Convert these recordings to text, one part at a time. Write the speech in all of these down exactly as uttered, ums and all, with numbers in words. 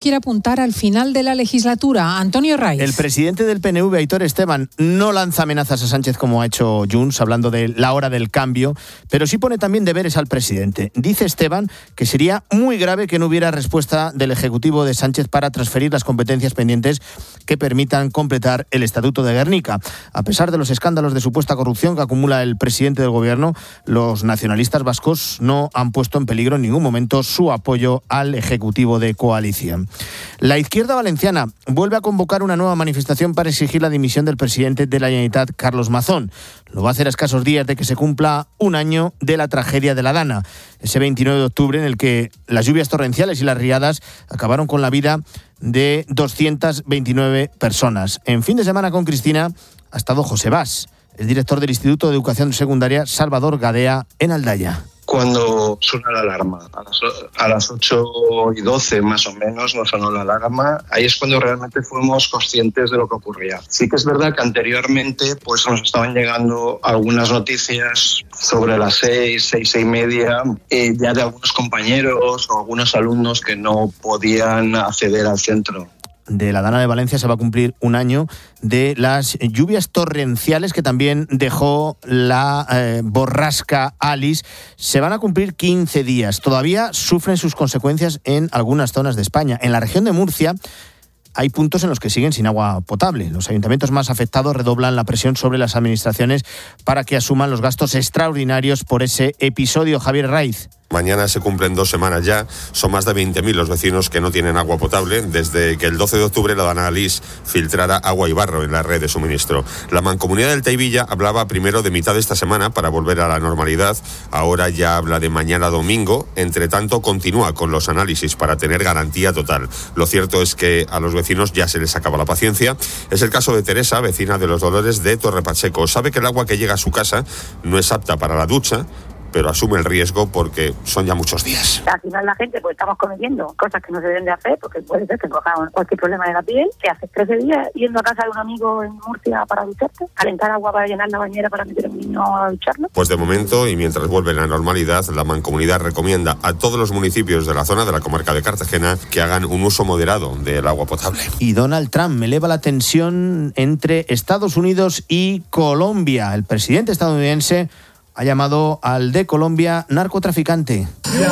quiere apuntar al final de la legislatura. Antonio Raiz. El presidente del P N V, Aitor Esteban, no lanza amenazas a Sánchez como ha hecho Junts, hablando de la hora del cambio, pero sí pone también deberes al presidente. Dice Esteban que sería muy grave que no hubiera respuesta del Ejecutivo de Sánchez para transferir las competencias pendientes que permitan completar el Estatuto de Gernika. A pesar de los escándalos de supuesta corrupción que acumula el presidente del Gobierno, los nacionalistas vascos no han puesto en peligro en ningún momento su apoyo al Ejecutivo de coalición. La izquierda valenciana vuelve a convocar una nueva manifestación para exigir la dimisión del presidente de la Generalitat, Carlos Mazón. Lo va a hacer a escasos días de que se cumpla un año de la tragedia de la Dana, ese veintinueve de octubre en el que las lluvias torrenciales y las riadas acabaron con la vida de doscientas veintinueve personas. En Fin de Semana con Cristina ha estado José Bas, el director del Instituto de Educación Secundaria Salvador Gadea en Aldaya. Cuando suena la alarma, a las, a las ocho y doce más o menos nos sonó la alarma, ahí es cuando realmente fuimos conscientes de lo que ocurría. Sí que es verdad que anteriormente pues nos estaban llegando algunas noticias sobre las seis, seis y media, eh, ya de algunos compañeros o algunos alumnos que no podían acceder al centro. De la Dana de Valencia se va a cumplir un año de las lluvias torrenciales que también dejó la eh, borrasca Alice. Se van a cumplir quince días. Todavía sufren sus consecuencias en algunas zonas de España. En la región de Murcia hay puntos en los que siguen sin agua potable. Los ayuntamientos más afectados redoblan la presión sobre las administraciones para que asuman los gastos extraordinarios por ese episodio. Javier Raiz. Mañana se cumplen dos semanas ya, son más de veinte mil los vecinos que no tienen agua potable desde que el doce de octubre la Dana Alice filtrara agua y barro en la red de suministro. La Mancomunidad del Teivilla hablaba primero de mitad de esta semana para volver a la normalidad, ahora ya habla de mañana domingo, entre tanto continúa con los análisis para tener garantía total. Lo cierto es que a los vecinos ya se les acaba la paciencia. Es el caso de Teresa, vecina de Los Dolores de Torre Pacheco. Sabe que el agua que llega a su casa no es apta para la ducha, pero asume el riesgo porque son ya muchos días. Al final la gente pues estamos cometiendo cosas que no se deben de hacer porque puede ser que cojan cualquier problema de la piel. Que haces trece días yendo a casa de un amigo en Murcia para ducharte, calentar agua para llenar la bañera para meter a un niño a ducharlo. Pues de momento, y mientras vuelve la normalidad, la Mancomunidad recomienda a todos los municipios de la zona de la comarca de Cartagena que hagan un uso moderado del agua potable. Y Donald Trump eleva la tensión entre Estados Unidos y Colombia. El presidente estadounidense ha llamado al de Colombia narcotraficante.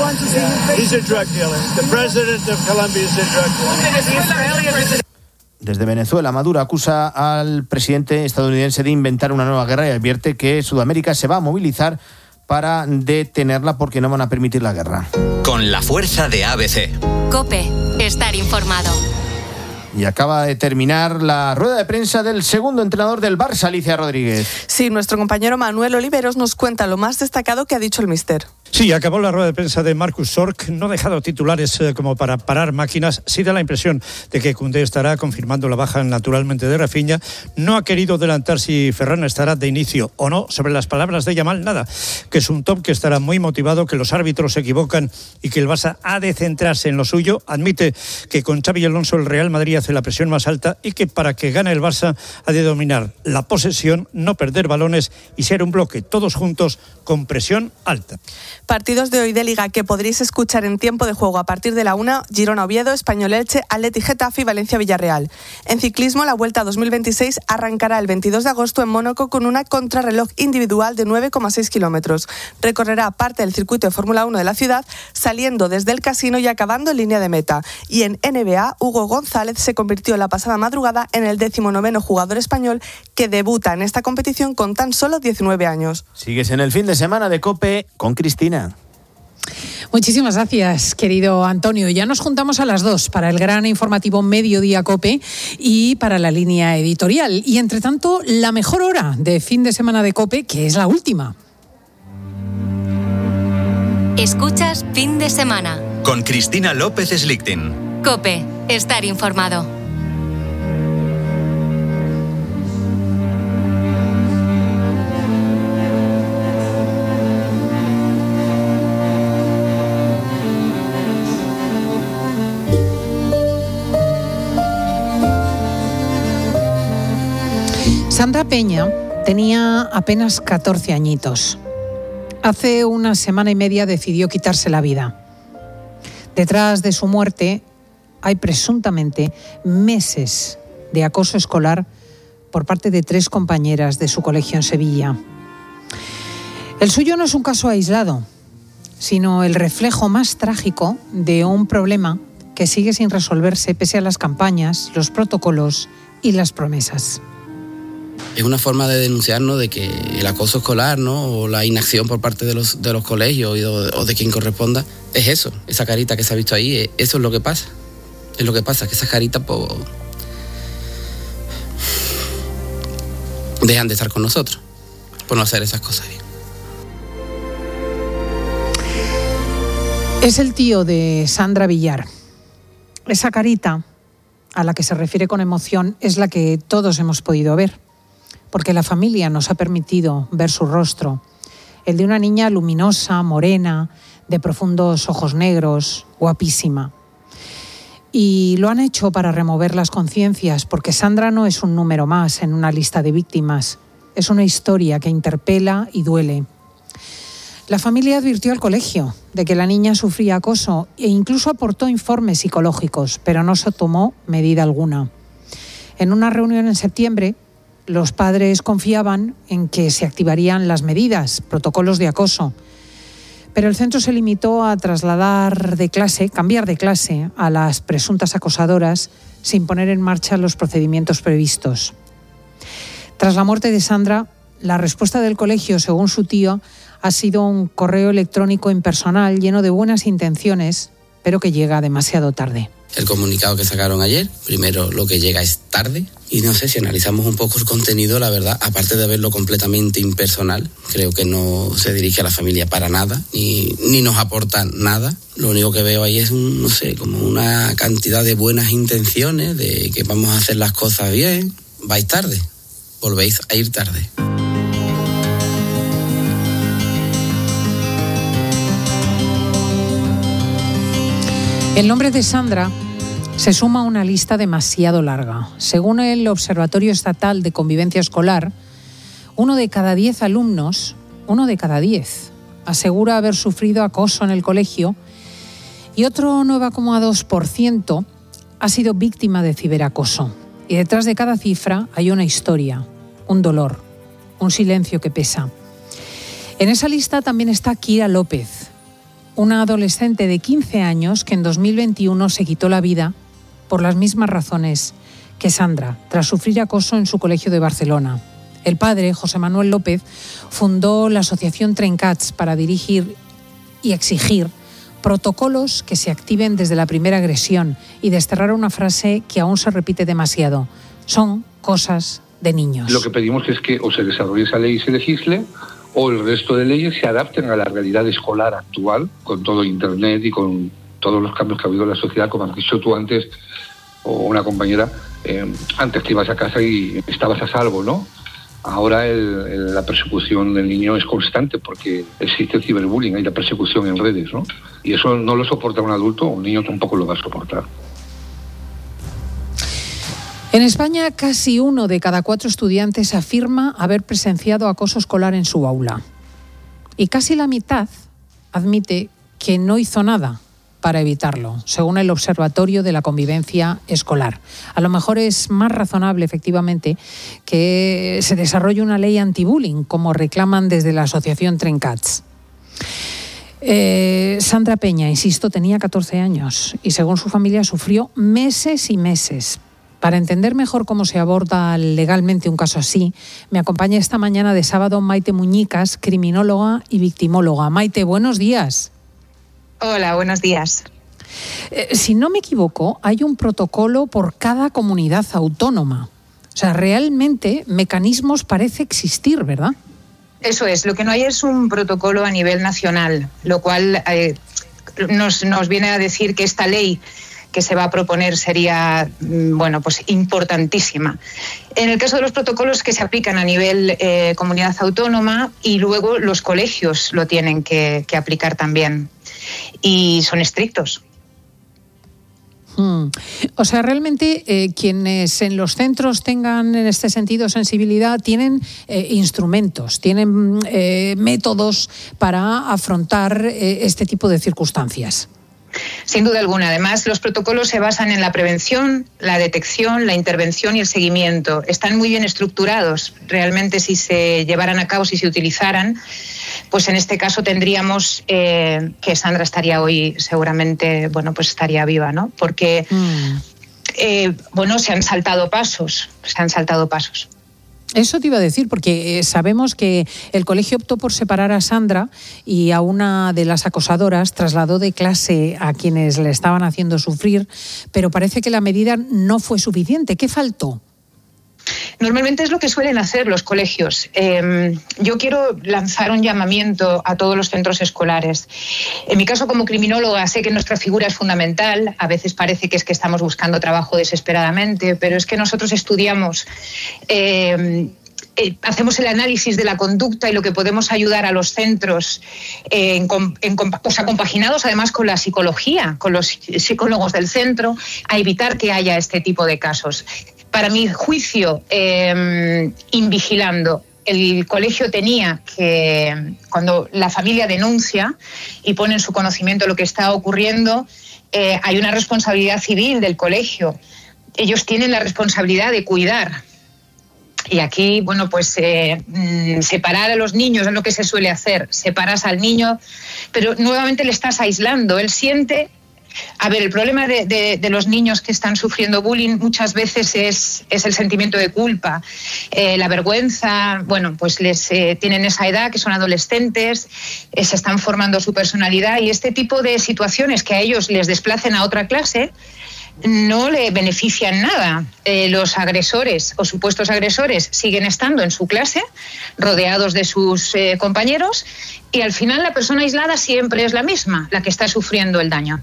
Desde Venezuela, Maduro acusa al presidente estadounidense de inventar una nueva guerra y advierte que Sudamérica se va a movilizar para detenerla porque no van a permitir la guerra. Con la fuerza de A B C. COPE, estar informado. Y acaba de terminar la rueda de prensa del segundo entrenador del Barça, Alicia Rodríguez. Sí, nuestro compañero Manuel Oliveros nos cuenta lo más destacado que ha dicho el míster. Sí, acabó la rueda de prensa de Marcus Sorg, no ha dejado titulares eh, como para parar máquinas, sí da la impresión de que Koundé estará confirmando la baja naturalmente de Rafinha, no ha querido adelantar si Ferran estará de inicio o no, sobre las palabras de Yamal nada, que es un top que estará muy motivado, que los árbitros se equivocan y que el Barça ha de centrarse en lo suyo, admite que con Xabi Alonso el Real Madrid hace la presión más alta y que para que gane el Barça ha de dominar la posesión, no perder balones y ser un bloque todos juntos con presión alta. Partidos de hoy de Liga que podréis escuchar en tiempo de juego a partir de la una, Girona-Oviedo, Español-Elche, Atleti-Getafe y Valencia-Villarreal. En ciclismo, la Vuelta dos mil veintiséis arrancará el veintidós de agosto en Mónaco con una contrarreloj individual de nueve coma seis kilómetros. Recorrerá parte del circuito de Fórmula uno de la ciudad, saliendo desde el casino y acabando en línea de meta. Y en N B A, Hugo González se convirtió la pasada madrugada en el decimonoveno jugador español que debuta en esta competición con tan solo diecinueve años. Sigues en el fin de semana de COPE con Cristina. Muchísimas gracias, querido Antonio. Ya nos juntamos a las dos para el gran informativo Mediodía COPE y para la línea editorial. Y entre tanto, la mejor hora de fin de semana de COPE, que es la última. Escuchas Fin de Semana con Cristina López Slichting. COPE, estar informado. Sandra Peña tenía apenas catorce añitos. Hace una semana y media decidió quitarse la vida. Detrás de su muerte hay presuntamente meses de acoso escolar por parte de tres compañeras de su colegio en Sevilla. El suyo no es un caso aislado, sino el reflejo más trágico de un problema que sigue sin resolverse pese a las campañas, los protocolos y las promesas. Es una forma de denunciarnos de que el acoso escolar, ¿no?, o la inacción por parte de los, de los colegios y de, o de quien corresponda, es eso, esa carita que se ha visto ahí, eso es lo que pasa. Es lo que pasa, que esas caritas pues, dejan de estar con nosotros por no hacer esas cosas bien. Es el tío de Sandra Villar. Esa carita a la que se refiere con emoción es la que todos hemos podido ver, porque la familia nos ha permitido ver su rostro, el de una niña luminosa, morena, de profundos ojos negros, guapísima. Y lo han hecho para remover las conciencias, porque Sandra no es un número más en una lista de víctimas, es una historia que interpela y duele. La familia advirtió al colegio de que la niña sufría acoso e incluso aportó informes psicológicos, pero no se tomó medida alguna. En una reunión en septiembre, los padres confiaban en que se activarían las medidas, protocolos de acoso, pero el centro se limitó a trasladar de clase, cambiar de clase a las presuntas acosadoras sin poner en marcha los procedimientos previstos. Tras la muerte de Sandra, la respuesta del colegio, según su tío, ha sido un correo electrónico impersonal lleno de buenas intenciones, pero que llega demasiado tarde. El comunicado que sacaron ayer, primero lo que llega es tarde, y no sé, si analizamos un poco el contenido, la verdad, aparte de verlo completamente impersonal, creo que no se dirige a la familia para nada, ni, ni nos aporta nada. Lo único que veo ahí es, un, no sé, como una cantidad de buenas intenciones, de que vamos a hacer las cosas bien. Vais tarde, volvéis a ir tarde. El nombre de Sandra se suma a una lista demasiado larga. Según el Observatorio Estatal de Convivencia Escolar, uno de cada diez alumnos, uno de cada diez, asegura haber sufrido acoso en el colegio y otro nueve coma dos por ciento ha sido víctima de ciberacoso. Y detrás de cada cifra hay una historia, un dolor, un silencio que pesa. En esa lista también está Kira López, una adolescente de quince años que en dos mil veintiuno se quitó la vida por las mismas razones que Sandra, tras sufrir acoso en su colegio de Barcelona. El padre, José Manuel López, fundó la asociación Trencats para dirigir y exigir protocolos que se activen desde la primera agresión y desterrar una frase que aún se repite demasiado: son cosas de niños. Lo que pedimos es que o se desarrolle esa ley y se legisle, o el resto de leyes se adapten a la realidad escolar actual, con todo Internet y con todos los cambios que ha habido en la sociedad. Como has dicho tú antes, o una compañera, eh, antes te ibas a casa y estabas a salvo, ¿no? Ahora el, el, la persecución del niño es constante porque existe el ciberbullying, hay la persecución en redes, ¿no? Y eso no lo soporta un adulto, un niño tampoco lo va a soportar. En España, casi uno de cada cuatro estudiantes afirma haber presenciado acoso escolar en su aula. Y casi la mitad admite que no hizo nada para evitarlo, según el Observatorio de la Convivencia Escolar. A lo mejor es más razonable, efectivamente, que se desarrolle una ley anti-bullying, como reclaman desde la asociación Trencats. Eh, Sandra Peña, insisto, tenía catorce años y, según su familia, sufrió meses y meses. Para entender mejor cómo se aborda legalmente un caso así, me acompaña esta mañana de sábado Maite Muñicas, criminóloga y victimóloga. Maite, buenos días. Hola, buenos días. Eh, si no me equivoco, hay un protocolo por cada comunidad autónoma. O sea, realmente mecanismos parece existir, ¿verdad? Eso es, lo que no hay es un protocolo a nivel nacional, lo cual eh, nos, nos viene a decir que esta ley que se va a proponer sería, bueno, pues importantísima. En el caso de los protocolos que se aplican a nivel eh, comunidad autónoma, y luego los colegios lo tienen que, que aplicar también, y son estrictos. Hmm. O sea, realmente eh, quienes en los centros tengan en este sentido sensibilidad tienen eh, instrumentos, tienen eh, métodos para afrontar eh, este tipo de circunstancias. Sin duda alguna. Además, los protocolos se basan en la prevención, la detección, la intervención y el seguimiento. Están muy bien estructurados. Realmente, si se llevaran a cabo, si se utilizaran, pues en este caso tendríamos eh, que Sandra estaría hoy seguramente, bueno, pues estaría viva, ¿no? Porque, mm. eh, bueno, se han saltado pasos, se han saltado pasos. Eso te iba a decir, porque sabemos que el colegio optó por separar a Sandra y a una de las acosadoras trasladó de clase a quienes le estaban haciendo sufrir, pero parece que la medida no fue suficiente. ¿Qué faltó? Normalmente es lo que suelen hacer los colegios. Eh, yo quiero lanzar un llamamiento a todos los centros escolares. En mi caso, como criminóloga, sé que nuestra figura es fundamental. A veces parece que es que estamos buscando trabajo desesperadamente, pero es que nosotros estudiamos, eh, eh, hacemos el análisis de la conducta y lo que podemos ayudar a los centros, eh, en, en, o sea, compaginados además con la psicología, con los psicólogos del centro, a evitar que haya este tipo de casos. Para mi juicio, eh, invigilando, el colegio tenía que, cuando la familia denuncia y pone en su conocimiento lo que está ocurriendo, eh, hay una responsabilidad civil del colegio. Ellos tienen la responsabilidad de cuidar. Y aquí, bueno, pues eh, separar a los niños es lo que se suele hacer. Separas al niño, pero nuevamente le estás aislando. Él siente... A ver, el problema de, de, de los niños que están sufriendo bullying muchas veces es, es el sentimiento de culpa, eh, la vergüenza. Bueno, pues les eh, tienen esa edad, que son adolescentes, eh, se están formando su personalidad, y este tipo de situaciones que a ellos les desplacen a otra clase no le benefician nada. Eh, los agresores o supuestos agresores siguen estando en su clase, rodeados de sus eh, compañeros, y al final la persona aislada siempre es la misma, la que está sufriendo el daño.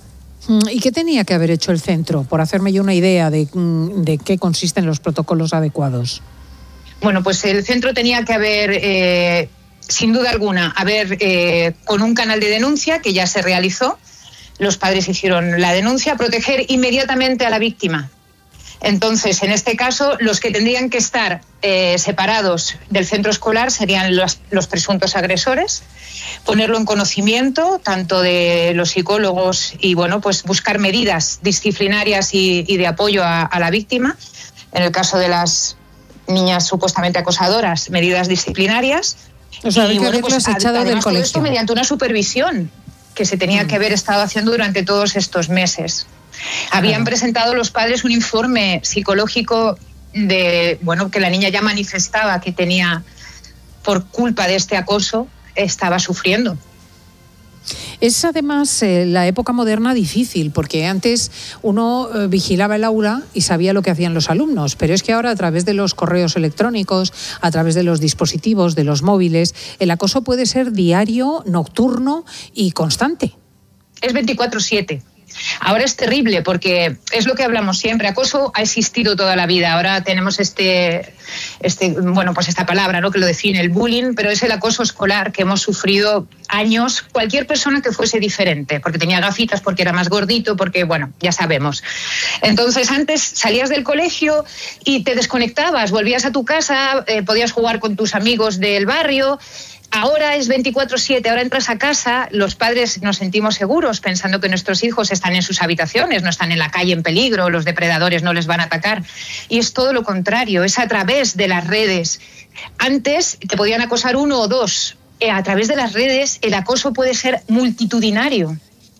¿Y qué tenía que haber hecho el centro, por hacerme yo una idea de, de qué consisten los protocolos adecuados? Bueno, pues el centro tenía que haber, eh, sin duda alguna, haber eh, con un canal de denuncia que ya se realizó. Los padres hicieron la denuncia, proteger inmediatamente a la víctima. Entonces, en este caso, los que tendrían que estar eh, separados del centro escolar serían los, los presuntos agresores, ponerlo en conocimiento tanto de los psicólogos y, bueno, pues buscar medidas disciplinarias y, y de apoyo a, a la víctima. En el caso de las niñas supuestamente acosadoras, medidas disciplinarias. O sea, hay y, que bueno, haberlas pues, echado del todo colegio. esto mediante una supervisión que se tenía mm. que haber estado haciendo durante todos estos meses. Habían claro. presentado los padres un informe psicológico de, bueno, que la niña ya manifestaba que tenía, por culpa de este acoso, estaba sufriendo. Es además eh, la época moderna difícil, porque antes uno eh, vigilaba el aula y sabía lo que hacían los alumnos, pero es que ahora a través de los correos electrónicos, a través de los dispositivos, de los móviles, el acoso puede ser diario, nocturno y constante. Es veinticuatro siete. Ahora es terrible porque es lo que hablamos siempre. Acoso ha existido toda la vida. Ahora tenemos este, este, bueno, pues esta palabra, ¿no?, que lo define, el bullying, pero es el acoso escolar que hemos sufrido años. Cualquier persona que fuese diferente, porque tenía gafitas, porque era más gordito, porque, bueno, ya sabemos. Entonces, antes salías del colegio y te desconectabas, volvías a tu casa, eh, podías jugar con tus amigos del barrio. Ahora es veinticuatro siete, ahora entras a casa, los padres nos sentimos seguros pensando que nuestros hijos están en sus habitaciones, no están en la calle en peligro, los depredadores no les van a atacar. Y es todo lo contrario, es a través de las redes. Antes te podían acosar uno o dos, a través de las redes el acoso puede ser multitudinario.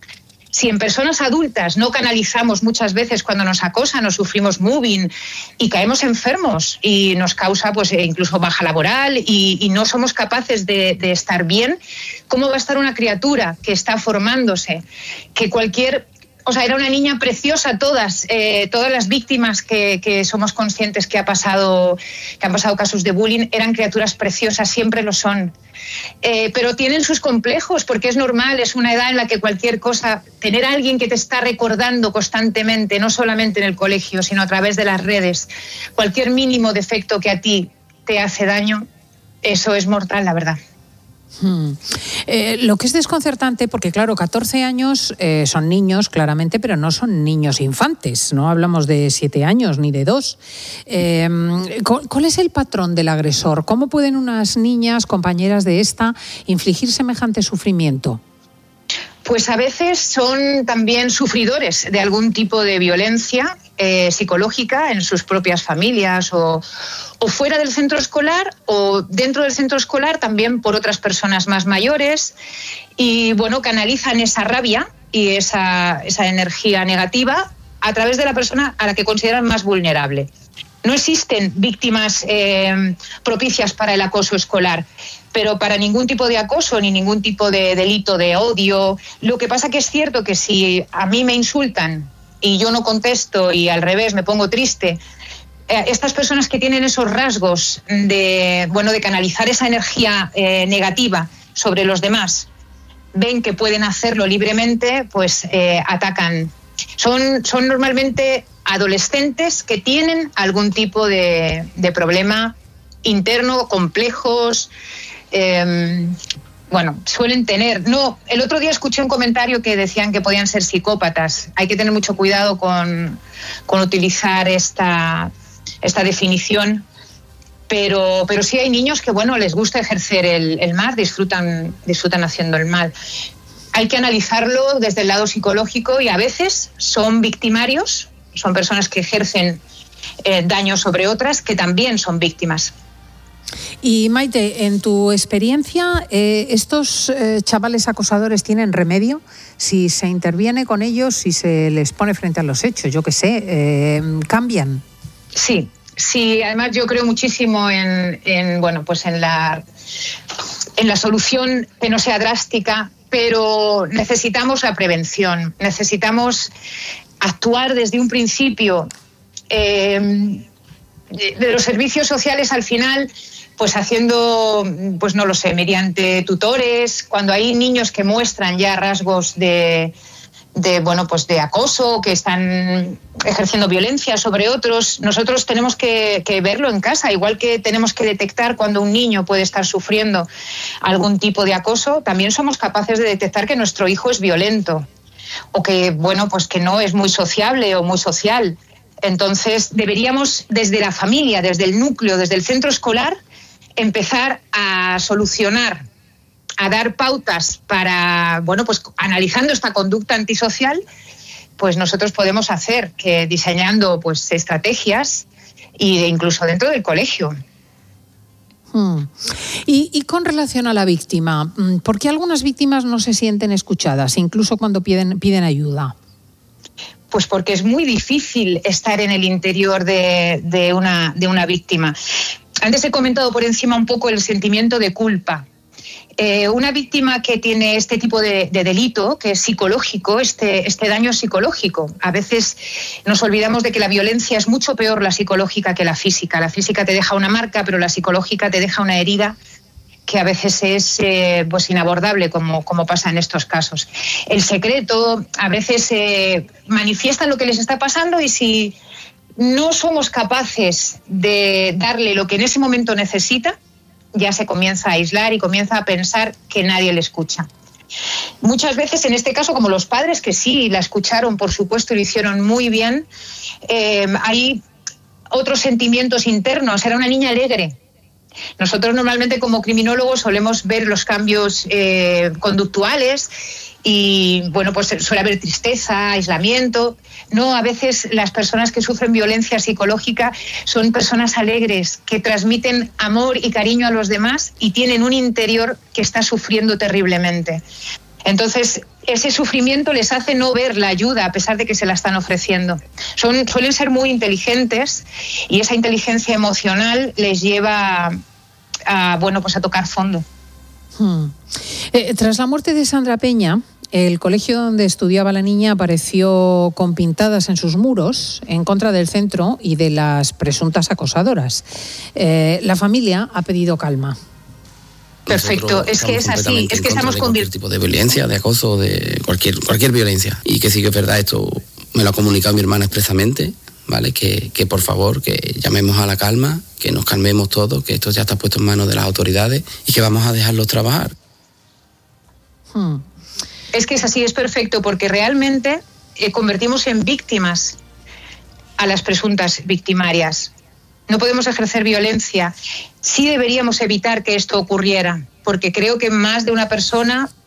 Si en personas adultas no canalizamos muchas veces cuando nos acosan o sufrimos mobbing y caemos enfermos y nos causa pues incluso baja laboral y, y no somos capaces de, de estar bien, ¿cómo va a estar una criatura que está formándose? Que cualquier... O sea, era una niña preciosa, todas, eh, todas las víctimas que, que somos conscientes que ha pasado, que han pasado casos de bullying, eran criaturas preciosas, siempre lo son. Eh, pero tienen sus complejos, porque es normal, es una edad en la que cualquier cosa, tener a alguien que te está recordando constantemente, no solamente en el colegio, sino a través de las redes, cualquier mínimo defecto que a ti te hace daño, eso es mortal, la verdad. Hmm. Eh, lo que es desconcertante, porque claro, catorce años eh, son niños, claramente, pero no son niños infantes, no hablamos de siete años ni de dos. Eh, ¿Cuál es el patrón del agresor? ¿Cómo pueden unas niñas, compañeras de esta, infligir semejante sufrimiento? pues a veces son también sufridores de algún tipo de violencia eh, psicológica en sus propias familias o, o fuera del centro escolar o dentro del centro escolar también por otras personas más mayores y bueno, canalizan esa rabia y esa, esa energía negativa a través de la persona a la que consideran más vulnerable. No existen víctimas eh, propicias para el acoso escolar, pero para ningún tipo de acoso ni ningún tipo de delito de odio. Lo que pasa que es cierto que si a mí me insultan y yo no contesto y al revés me pongo triste, eh, estas personas que tienen esos rasgos de, bueno, de canalizar esa energía eh, negativa sobre los demás, ven que pueden hacerlo libremente, pues eh, atacan. Son, son normalmente adolescentes que tienen algún tipo de, de problema interno, complejos, eh, bueno, suelen tener. No, el otro día escuché un comentario que decían que podían ser psicópatas. Hay que tener mucho cuidado con, con utilizar esta, esta definición, pero, pero sí hay niños que, bueno, les gusta ejercer el, el mal, disfrutan, disfrutan haciendo el mal. Hay que analizarlo desde el lado psicológico y a veces son victimarios, son personas que ejercen eh, daño sobre otras que también son víctimas. Y Maite, en tu experiencia, eh, ¿estos eh, chavales acosadores tienen remedio? Si se interviene con ellos, si se les pone frente a los hechos, yo qué sé, eh, ¿cambian? Sí, sí, además yo creo muchísimo en, en, bueno, pues en la, en la solución que no sea drástica, pero necesitamos la prevención, necesitamos actuar desde un principio. Eh, de, de los servicios sociales al final, pues haciendo, pues no lo sé, mediante tutores, cuando hay niños que muestran ya rasgos de, de bueno, pues de acoso, que están ejerciendo violencia sobre otros, nosotros tenemos que, que verlo en casa, igual que tenemos que detectar cuando un niño puede estar sufriendo algún tipo de acoso, también somos capaces de detectar que nuestro hijo es violento o que, bueno, pues que no es muy sociable o muy social. Entonces, deberíamos desde la familia, desde el núcleo, desde el centro escolar, empezar a solucionar, a dar pautas para, bueno, pues analizando esta conducta antisocial, pues nosotros podemos hacer que diseñando pues estrategias e incluso dentro del colegio. Hmm. Y, y con relación a la víctima, ¿por qué algunas víctimas no se sienten escuchadas, incluso cuando piden, piden ayuda? Pues porque es muy difícil estar en el interior de, de, una, de una víctima. Antes he comentado por encima un poco el sentimiento de culpa. Eh, una víctima que tiene este tipo de, de delito, que es psicológico, este, este daño psicológico. A veces nos olvidamos de que la violencia es mucho peor la psicológica que la física. La física te deja una marca, pero la psicológica te deja una herida que a veces es eh, pues inabordable, como, como pasa en estos casos. El secreto, a veces eh, manifiestan lo que les está pasando y si no somos capaces de darle lo que en ese momento necesita, ya se comienza a aislar y comienza a pensar que nadie le escucha. Muchas veces, en este caso, como los padres, que sí la escucharon, por supuesto, y lo hicieron muy bien, eh, hay otros sentimientos internos. Era una niña alegre. Nosotros normalmente como criminólogos solemos ver los cambios eh, conductuales y, bueno, pues suele haber tristeza, aislamiento. No, a veces las personas que sufren violencia psicológica son personas alegres, que transmiten amor y cariño a los demás y tienen un interior que está sufriendo terriblemente. Entonces, ese sufrimiento les hace no ver la ayuda a pesar de que se la están ofreciendo. Son, suelen ser muy inteligentes y esa inteligencia emocional les lleva a, bueno, pues a tocar fondo. Hmm. Eh, tras la muerte de Sandra Peña, el colegio donde estudiaba la niña apareció con pintadas en sus muros en contra del centro y de las presuntas acosadoras. Eh, la familia ha pedido calma. Perfecto, es que es así, es que estamos con cualquier tipo de violencia, de acoso, de cualquier cualquier violencia. Y que sí que es verdad, esto me lo ha comunicado mi hermana expresamente, ¿vale? Que, que por favor, que llamemos a la calma, que nos calmemos todos, que esto ya está puesto en manos de las autoridades y que vamos a dejarlos trabajar. Hmm. Es que es así, es perfecto, porque realmente eh, convertimos en víctimas a las presuntas victimarias. No podemos ejercer violencia. Sí deberíamos evitar que esto ocurriera, porque creo que más de una persona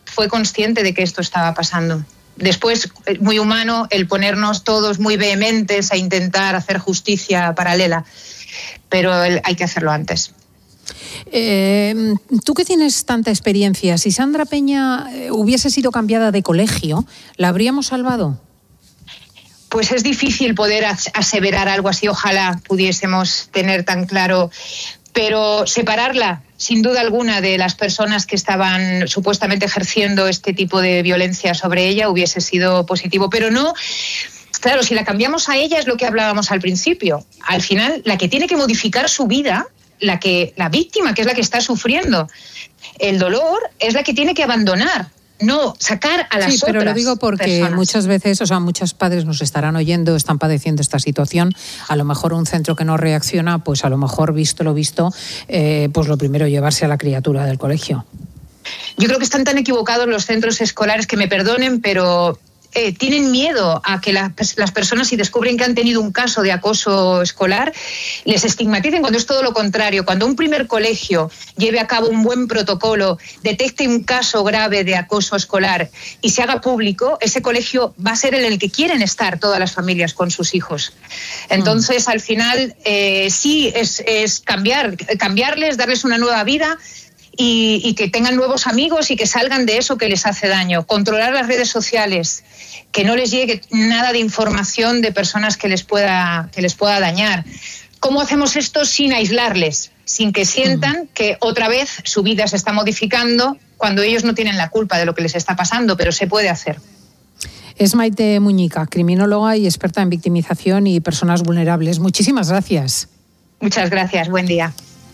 fue consciente de que esto estaba pasando. Después, muy humano, el ponernos todos muy vehementes a intentar hacer justicia paralela, pero hay que hacerlo antes. Eh, tú que tienes tanta experiencia, si Sandra Peña hubiese sido cambiada de colegio, ¿la habríamos salvado? Pues es difícil poder aseverar algo así, ojalá pudiésemos tener tan claro, pero separarla, sin duda alguna, de las personas que estaban supuestamente ejerciendo este tipo de violencia sobre ella hubiese sido positivo, pero no. Claro, si la cambiamos a ella es lo que hablábamos al principio. Al final, la que tiene que modificar su vida, la que la víctima, que es la que está sufriendo el dolor, es la que tiene que abandonar. No, sacar a las sí, pero otras lo digo porque personas. Muchas veces, o sea, muchos padres nos estarán oyendo, están padeciendo esta situación. A lo mejor un centro que no reacciona, pues a lo mejor, visto lo visto, eh, pues lo primero, llevarse a la criatura del colegio. Yo creo que están tan equivocados los centros escolares, que me perdonen, pero eh, tienen miedo a que la, las personas, si descubren que han tenido un caso de acoso escolar, les estigmaticen, cuando es todo lo contrario. Cuando un primer colegio lleve a cabo un buen protocolo, detecte un caso grave de acoso escolar y se haga público, ese colegio va a ser en el que quieren estar todas las familias con sus hijos. Entonces, mm. al final, eh, sí, es, es cambiar, cambiarles, darles una nueva vida, Y, y que tengan nuevos amigos y que salgan de eso que les hace daño. Controlar las redes sociales, que no les llegue nada de información de personas que les pueda, que les pueda dañar. ¿Cómo hacemos esto sin aislarles? Sin que sientan que otra vez su vida se está modificando cuando ellos no tienen la culpa de lo que les está pasando, pero se puede hacer. Es Maite Muñica, criminóloga y experta en victimización y personas vulnerables. Muchísimas gracias. Muchas gracias. Buen día.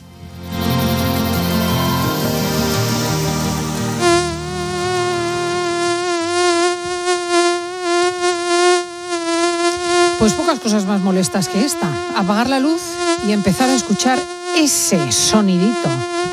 Pues pocas cosas más molestas que esta. Apagar la luz y empezar a escuchar ese sonidito.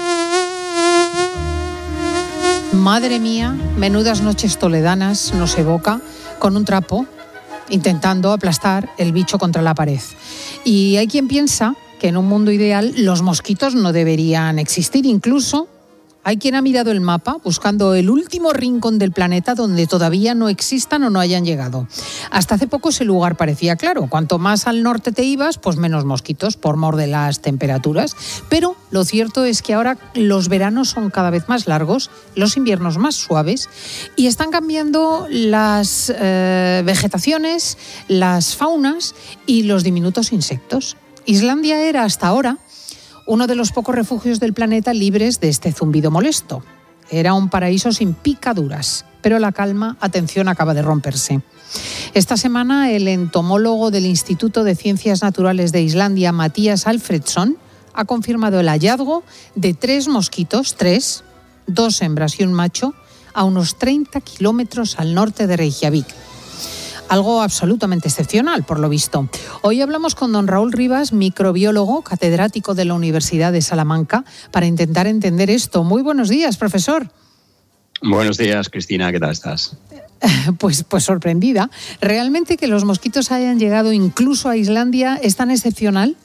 Madre mía, menudas noches toledanas nos evoca con un trapo intentando aplastar el bicho contra la pared. Y hay quien piensa que en un mundo ideal los mosquitos no deberían existir. Incluso hay quien ha mirado el mapa buscando el último rincón del planeta donde todavía no existan o no hayan llegado. Hasta hace poco ese lugar parecía claro. Cuanto más al norte te ibas, pues menos mosquitos, por mor de las temperaturas. Pero lo cierto es que ahora los veranos son cada vez más largos, los inviernos más suaves, y están cambiando las eh, vegetaciones, las faunas y los diminutos insectos. Islandia era hasta ahora uno de los pocos refugios del planeta libres de este zumbido molesto. Era un paraíso sin picaduras, pero la calma, atención, acaba de romperse. Esta semana el entomólogo del Instituto de Ciencias Naturales de Islandia, Mattias Alfredsson, ha confirmado el hallazgo de tres mosquitos, tres, dos hembras y un macho, a unos treinta kilómetros al norte de Reykjavik. Algo absolutamente excepcional, por lo visto. Hoy hablamos con don Raúl Rivas, microbiólogo, catedrático de la Universidad de Salamanca, para intentar entender esto. Muy buenos días, profesor. Buenos días, Cristina, ¿qué tal estás? Pues, pues sorprendida. ¿Realmente que los mosquitos hayan llegado incluso a Islandia es tan excepcional?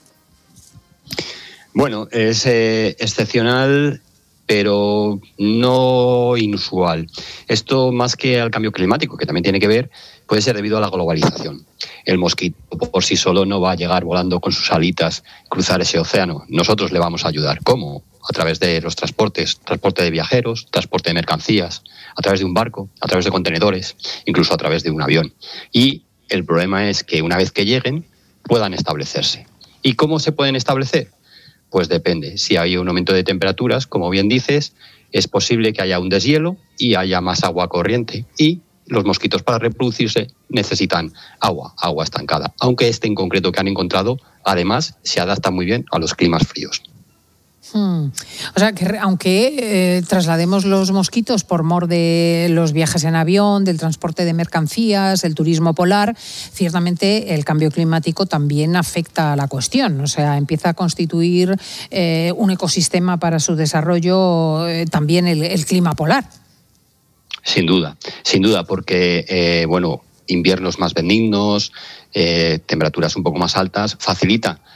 Bueno, es eh, excepcional, pero no inusual. Esto, más que al cambio climático, que también tiene que ver, puede ser debido a la globalización. El mosquito por sí solo no va a llegar volando con sus alitas, cruzar ese océano. Nosotros le vamos a ayudar. ¿Cómo? A través de los transportes, transporte de viajeros, transporte de mercancías, a través de un barco, a través de contenedores, incluso a través de un avión. Y el problema es que una vez que lleguen, puedan establecerse. ¿Y cómo se pueden establecer? Pues depende. Si hay un aumento de temperaturas, como bien dices, es posible que haya un deshielo y haya más agua corriente. Y los mosquitos, para reproducirse, necesitan agua, agua estancada. Aunque este en concreto que han encontrado, además, se adapta muy bien a los climas fríos. Hmm. O sea, que aunque eh, traslademos los mosquitos por mor de los viajes en avión, del transporte de mercancías, el turismo polar, ciertamente el cambio climático también afecta a la cuestión. O sea, empieza a constituir eh, un ecosistema para su desarrollo eh, también el, el clima polar. Sin duda, sin duda, porque, eh, bueno, inviernos más benignos, eh, temperaturas un poco más altas, facilita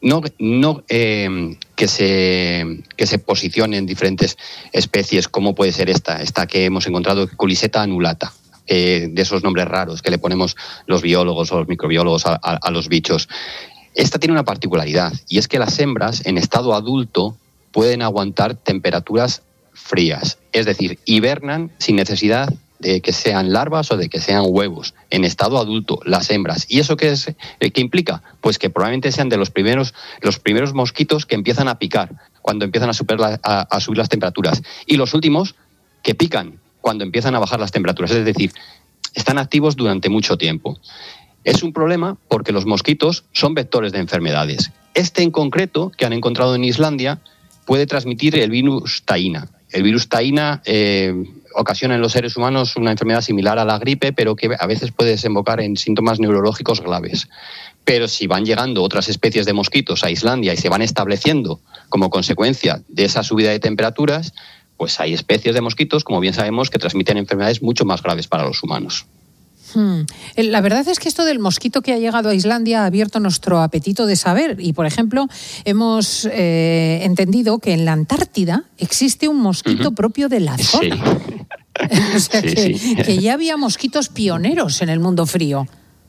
no, no eh, que, se, que se posicione en diferentes especies, como puede ser esta, esta que hemos encontrado, Culiseta anulata, eh, de esos nombres raros que le ponemos los biólogos o los microbiólogos a, a, a los bichos. Esta tiene una particularidad, y es que las hembras en estado adulto pueden aguantar temperaturas frías, es decir, hibernan sin necesidad de que sean larvas o de que sean huevos, en estado adulto, las hembras. ¿Y eso qué es, eh, qué implica? Pues que probablemente sean de los primeros, los primeros mosquitos que empiezan a picar cuando empiezan a, super la, a, a subir las temperaturas, y los últimos que pican cuando empiezan a bajar las temperaturas, es decir, están activos durante mucho tiempo. Es un problema porque los mosquitos son vectores de enfermedades. Este en concreto, que han encontrado en Islandia, puede transmitir el virus taína. El virus taína eh, ocasiona en los seres humanos una enfermedad similar a la gripe, pero que a veces puede desembocar en síntomas neurológicos graves. Pero si van llegando otras especies de mosquitos a Islandia y se van estableciendo como consecuencia de esa subida de temperaturas, pues hay especies de mosquitos, como bien sabemos, que transmiten enfermedades mucho más graves para los humanos. Hmm. La verdad es que esto del mosquito que ha llegado a Islandia ha abierto nuestro apetito de saber. Y, por ejemplo, hemos eh, entendido que en la Antártida existe un mosquito uh-huh. propio de la zona. Sí. O sea, sí, que, sí. que ya había mosquitos pioneros en el mundo frío.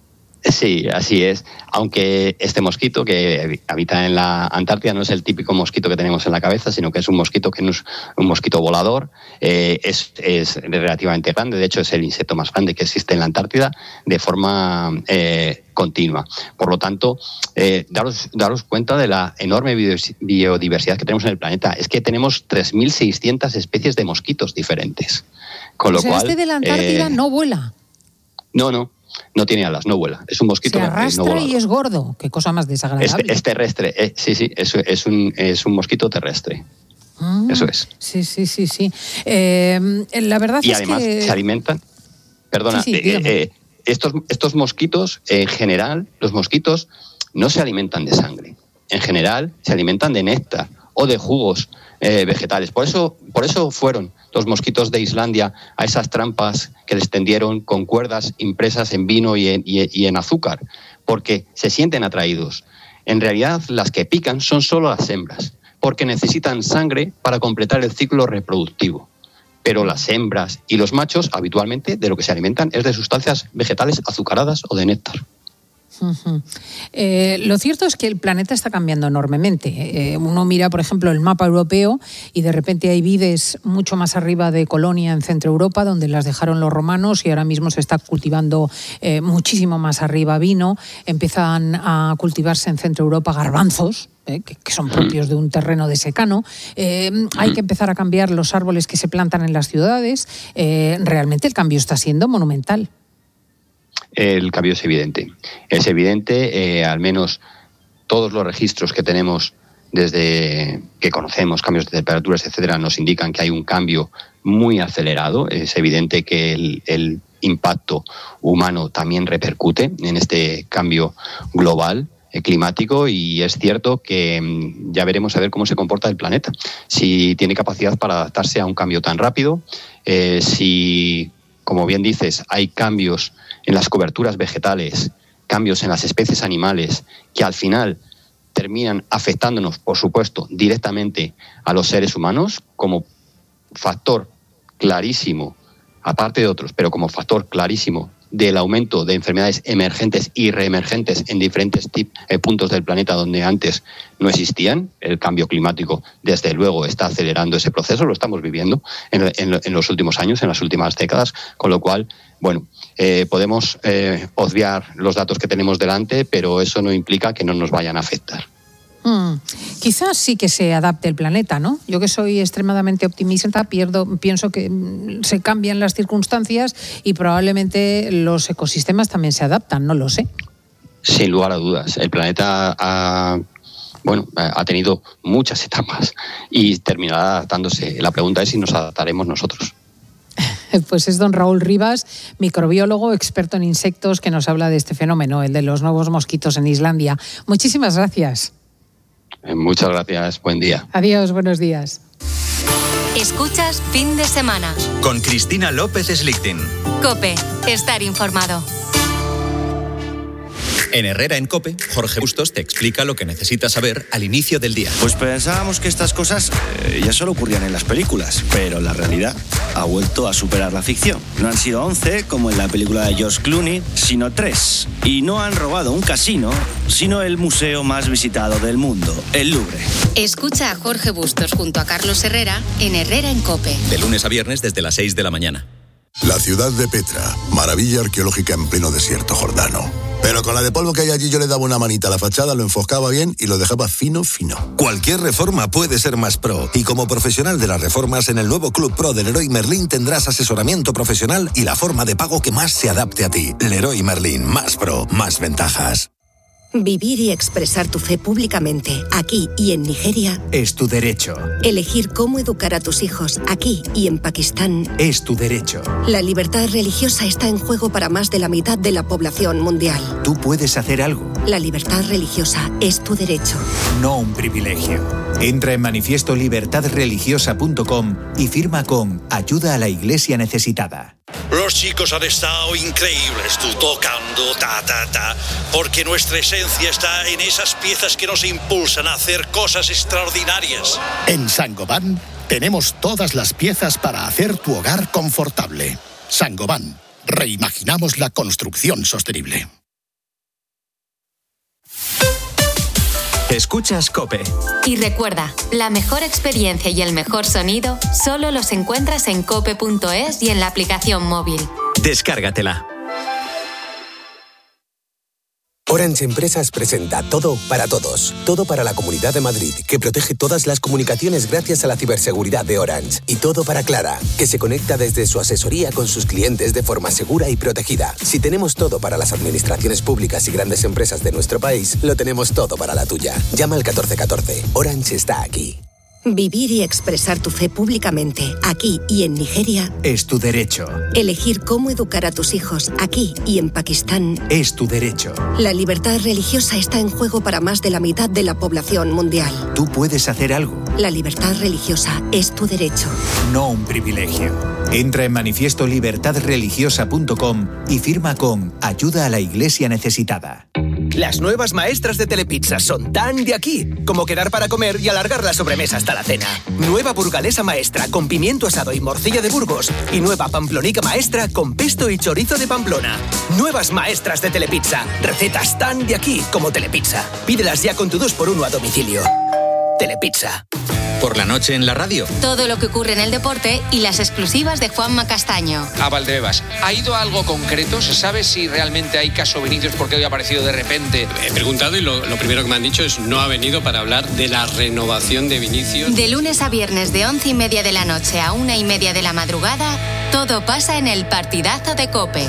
Sí, así es. Aunque este mosquito que habita en la Antártida no es el típico mosquito que tenemos en la cabeza, sino que es un mosquito que no es un mosquito volador, eh, es, es relativamente grande. De hecho, es el insecto más grande que existe en la Antártida de forma eh, continua. Por lo tanto, eh, daros, daros cuenta de la enorme biodiversidad que tenemos en el planeta. Es que tenemos tres mil seiscientas especies de mosquitos diferentes. Con o lo sea, cual, este de la Antártida eh, no vuela. No, no. No tiene alas, no vuela. Es un mosquito. Se arrastra no y es gordo. Qué cosa más desagradable. Es, es terrestre. Eh, sí, sí, es, es, un, es un mosquito terrestre. Mm, Eso es. Sí, sí, sí, sí. Eh, la verdad y es además que... se alimentan... Perdona, sí, sí, eh, eh, estos, estos mosquitos, en general, los mosquitos no se alimentan de sangre. En general, se alimentan de néctar o de jugos eh, vegetales. Por eso, por eso fueron los mosquitos de Islandia a esas trampas que les tendieron con cuerdas impresas en vino y en, y, y en azúcar, porque se sienten atraídos. En realidad, las que pican son solo las hembras, porque necesitan sangre para completar el ciclo reproductivo. Pero las hembras y los machos, habitualmente, de lo que se alimentan es de sustancias vegetales azucaradas o de néctar. Uh-huh. Eh, lo cierto es que el planeta está cambiando enormemente. Eh, uno mira, por ejemplo, el mapa europeo y de repente hay vides mucho más arriba de Colonia, en Centro Europa, donde las dejaron los romanos, y ahora mismo se está cultivando eh, muchísimo más arriba vino. Empiezan a cultivarse en Centro Europa garbanzos, eh, que, que son propios de un terreno de secano. Eh, hay que empezar a cambiar los árboles que se plantan en las ciudades. Eh, realmente el cambio está siendo monumental. El cambio es evidente. Es evidente, eh, al menos todos los registros que tenemos desde que conocemos cambios de temperaturas, etcétera, nos indican que hay un cambio muy acelerado. Es evidente que el, el impacto humano también repercute en este cambio global eh, climático, y es cierto que mm, ya veremos a ver cómo se comporta el planeta, si tiene capacidad para adaptarse a un cambio tan rápido, eh, si, como bien dices, hay cambios en las coberturas vegetales, cambios en las especies animales, que al final terminan afectándonos, por supuesto, directamente a los seres humanos, como factor clarísimo, aparte de otros, pero como factor clarísimo del aumento de enfermedades emergentes y reemergentes en diferentes tip, eh, puntos del planeta donde antes no existían. El cambio climático, desde luego, está acelerando ese proceso, lo estamos viviendo en, en, en los últimos años, en las últimas décadas, con lo cual, bueno, eh, podemos eh, obviar los datos que tenemos delante, pero eso no implica que no nos vayan a afectar. Hmm. Quizás sí que se adapte el planeta, ¿no? Yo, que soy extremadamente optimista, pierdo, pienso que se cambian las circunstancias y probablemente los ecosistemas también se adaptan, no lo sé. Sin lugar a dudas. El planeta ha, bueno, ha tenido muchas etapas y terminará adaptándose. La pregunta es si nos adaptaremos nosotros. Pues es don Raúl Rivas, microbiólogo, experto en insectos, que nos habla de este fenómeno, el de los nuevos mosquitos en Islandia. Muchísimas gracias. Muchas gracias, buen día. Adiós, buenos días. Escuchas Fin de Semana con Cristina López Slichting. COPE, estar informado. En Herrera en COPE, Jorge Bustos te explica lo que necesitas saber al inicio del día. Pues pensábamos que estas cosas eh, ya solo ocurrían en las películas, pero la realidad ha vuelto a superar la ficción. No han sido once, como en la película de George Clooney, sino tres. Y no han robado un casino, sino el museo más visitado del mundo, el Louvre. Escucha a Jorge Bustos junto a Carlos Herrera en Herrera en COPE. De lunes a viernes desde las seis de la mañana. La ciudad de Petra, maravilla arqueológica en pleno desierto jordano. Pero con la de polvo que hay allí yo le daba una manita a la fachada, lo enfoscaba bien y lo dejaba fino, fino. Cualquier reforma puede ser más pro. Y como profesional de las reformas, en el nuevo Club Pro de Leroy Merlin tendrás asesoramiento profesional y la forma de pago que más se adapte a ti. Leroy Merlin, más pro, más ventajas. Vivir y expresar tu fe públicamente, aquí y en Nigeria, es tu derecho. Elegir cómo educar a tus hijos, aquí y en Pakistán, es tu derecho. La libertad religiosa está en juego para más de la mitad de la población mundial. Tú puedes hacer algo. La libertad religiosa es tu derecho. No un privilegio. Entra en manifiesto libertad religiosa punto com y firma con Ayuda a la Iglesia Necesitada. Los chicos han estado increíbles, tú tocando, ta, ta, ta, porque nuestra esencia está en esas piezas que nos impulsan a hacer cosas extraordinarias. En Saint-Gobain tenemos todas las piezas para hacer tu hogar confortable. Saint-Gobain, reimaginamos la construcción sostenible. Escuchas COPE. Y recuerda, la mejor experiencia y el mejor sonido solo los encuentras en cope punto es y en la aplicación móvil. Descárgatela. Orange Empresas presenta Todo para Todos. Todo para la Comunidad de Madrid, que protege todas las comunicaciones gracias a la ciberseguridad de Orange. Y Todo para Clara, que se conecta desde su asesoría con sus clientes de forma segura y protegida. Si tenemos todo para las administraciones públicas y grandes empresas de nuestro país, lo tenemos todo para la tuya. Llama al catorce catorce. Orange está aquí. Vivir y expresar tu fe públicamente, aquí y en Nigeria, es tu derecho. Elegir cómo educar a tus hijos, aquí y en Pakistán, es tu derecho. La libertad religiosa está en juego para más de la mitad de la población mundial. Tú puedes hacer algo. La libertad religiosa es tu derecho. No un privilegio. Entra en manifiesto libertad religiosa punto com y firma con Ayuda a la Iglesia Necesitada. Las nuevas maestras de Telepizza son tan de aquí como quedar para comer y alargar la sobremesa hasta la cena. Nueva burgalesa maestra con pimiento asado y morcilla de Burgos. Y nueva pamplonica maestra con pesto y chorizo de Pamplona. Nuevas maestras de Telepizza. Recetas tan de aquí como Telepizza. Pídelas ya con tu dos por uno a domicilio. Telepizza. Por la noche en la radio. Todo lo que ocurre en el deporte y las exclusivas de Juanma Castaño. A Valdebebas, ¿ha ido a algo concreto? ¿Se sabe si realmente hay caso Vinicius porque hoy ha aparecido de repente? He preguntado y lo, lo primero que me han dicho es no ha venido para hablar de la renovación de Vinicius. De lunes a viernes de once y media de la noche a una y media de la madrugada, todo pasa en el partidazo de COPE.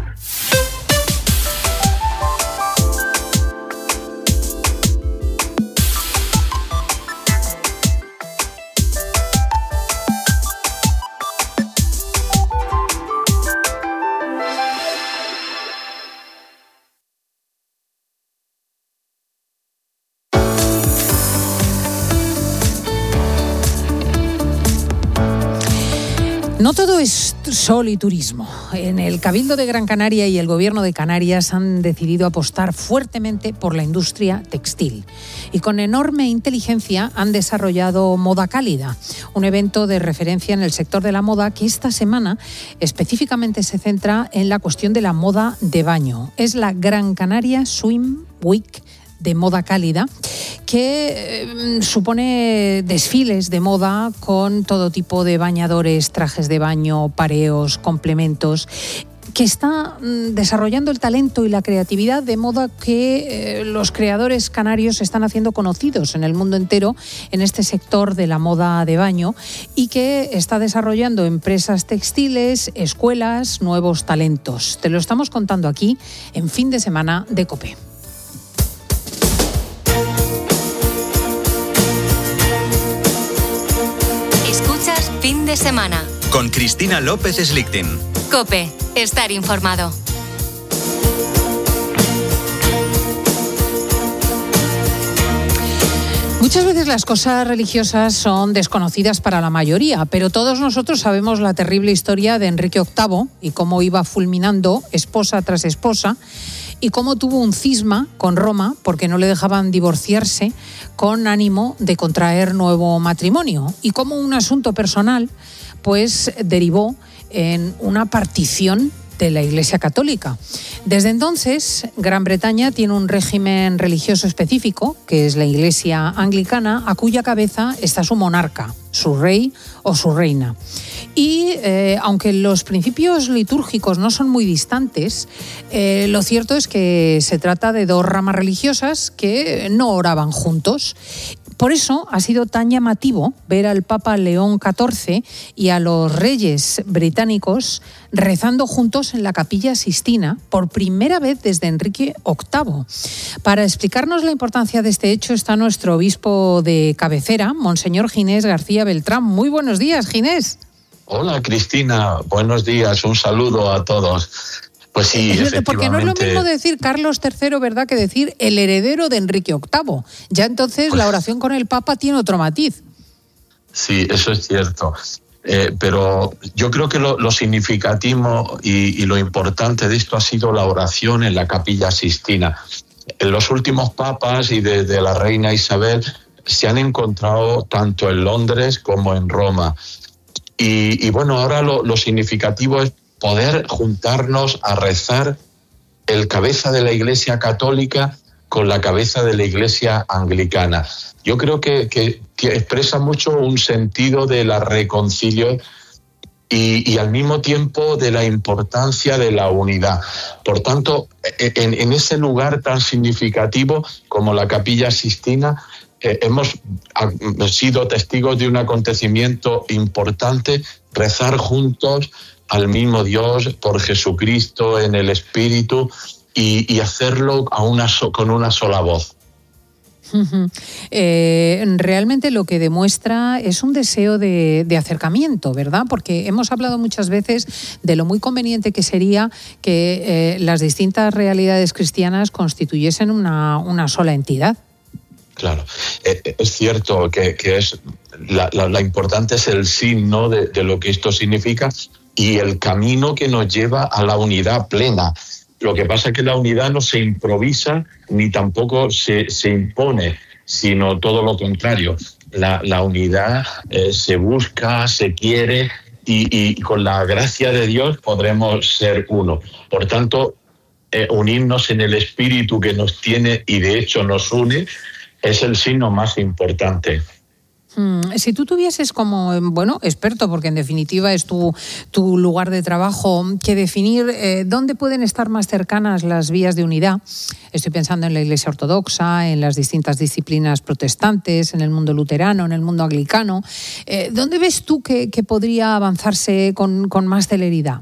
No todo es sol y turismo. En el Cabildo de Gran Canaria y el Gobierno de Canarias han decidido apostar fuertemente por la industria textil. Y con enorme inteligencia han desarrollado Moda Cálida, un evento de referencia en el sector de la moda que esta semana específicamente se centra en la cuestión de la moda de baño. Es la Gran Canaria Swim Week de Moda Cálida, que eh, supone desfiles de moda con todo tipo de bañadores, trajes de baño, pareos, complementos, que está mm, desarrollando el talento y la creatividad de moda que eh, los creadores canarios están haciendo conocidos en el mundo entero en este sector de la moda de baño y que está desarrollando empresas textiles, escuelas, nuevos talentos. Te lo estamos contando aquí en Fin de Semana de COPE. Fin de semana. Con Cristina López Slichting. COPE. Estar informado. Muchas veces las cosas religiosas son desconocidas para la mayoría, pero todos nosotros sabemos la terrible historia de Enrique octavo y cómo iba fulminando esposa tras esposa y cómo tuvo un cisma con Roma porque no le dejaban divorciarse con ánimo de contraer nuevo matrimonio, y cómo un asunto personal pues derivó en una partición de la Iglesia Católica. Desde entonces, Gran Bretaña tiene un régimen religioso específico, que es la Iglesia Anglicana, a cuya cabeza está su monarca, su rey o su reina. Y eh, aunque los principios litúrgicos no son muy distantes, eh, lo cierto es que se trata de dos ramas religiosas que no oraban juntos. Por eso ha sido tan llamativo ver al Papa León catorce y a los reyes británicos rezando juntos en la Capilla Sistina por primera vez desde Enrique octavo. Para explicarnos la importancia de este hecho está nuestro obispo de cabecera, Monseñor Ginés García Beltrán. Muy buenos días, Ginés. Hola, Cristina. Buenos días. Un saludo a todos. Pues sí, efectivamente. Porque no es lo mismo decir Carlos tercero, ¿verdad?, que decir el heredero de Enrique octavo. Ya entonces pues, la oración con el Papa tiene otro matiz. Sí, eso es cierto. Eh, pero yo creo que lo, lo significativo y, y lo importante de esto ha sido la oración en la Capilla Sistina. En los últimos papas y desde la reina Isabel se han encontrado tanto en Londres como en Roma. Y, y bueno, ahora lo, lo significativo es poder juntarnos a rezar el cabeza de la Iglesia Católica con la cabeza de la Iglesia Anglicana. Yo creo que, que, que expresa mucho un sentido de la reconciliación y, y al mismo tiempo de la importancia de la unidad. Por tanto, en, en ese lugar tan significativo como la Capilla Sistina, eh, hemos sido testigos de un acontecimiento importante, rezar juntos al mismo Dios, por Jesucristo, en el Espíritu, y, y hacerlo a una so, con una sola voz. Uh-huh. Eh, realmente lo que demuestra es un deseo de, de acercamiento, ¿verdad? Porque hemos hablado muchas veces de lo muy conveniente que sería que eh, las distintas realidades cristianas constituyesen una, una sola entidad. Claro, eh, es cierto que, que es la, la, la importante es el signo de, de lo que esto significa y el camino que nos lleva a la unidad plena. Lo que pasa es que la unidad no se improvisa ni tampoco se, se impone, sino todo lo contrario. La, la unidad eh, se busca, se quiere y, y con la gracia de Dios podremos ser uno. Por tanto, eh, unirnos en el Espíritu que nos tiene y de hecho nos une es el signo más importante. Si tú tuvieses como, bueno, experto, porque en definitiva es tu, tu lugar de trabajo, que definir eh, dónde pueden estar más cercanas las vías de unidad, estoy pensando en la Iglesia Ortodoxa, en las distintas disciplinas protestantes, en el mundo luterano, en el mundo anglicano, eh, ¿dónde ves tú que, que podría avanzarse con, con más celeridad?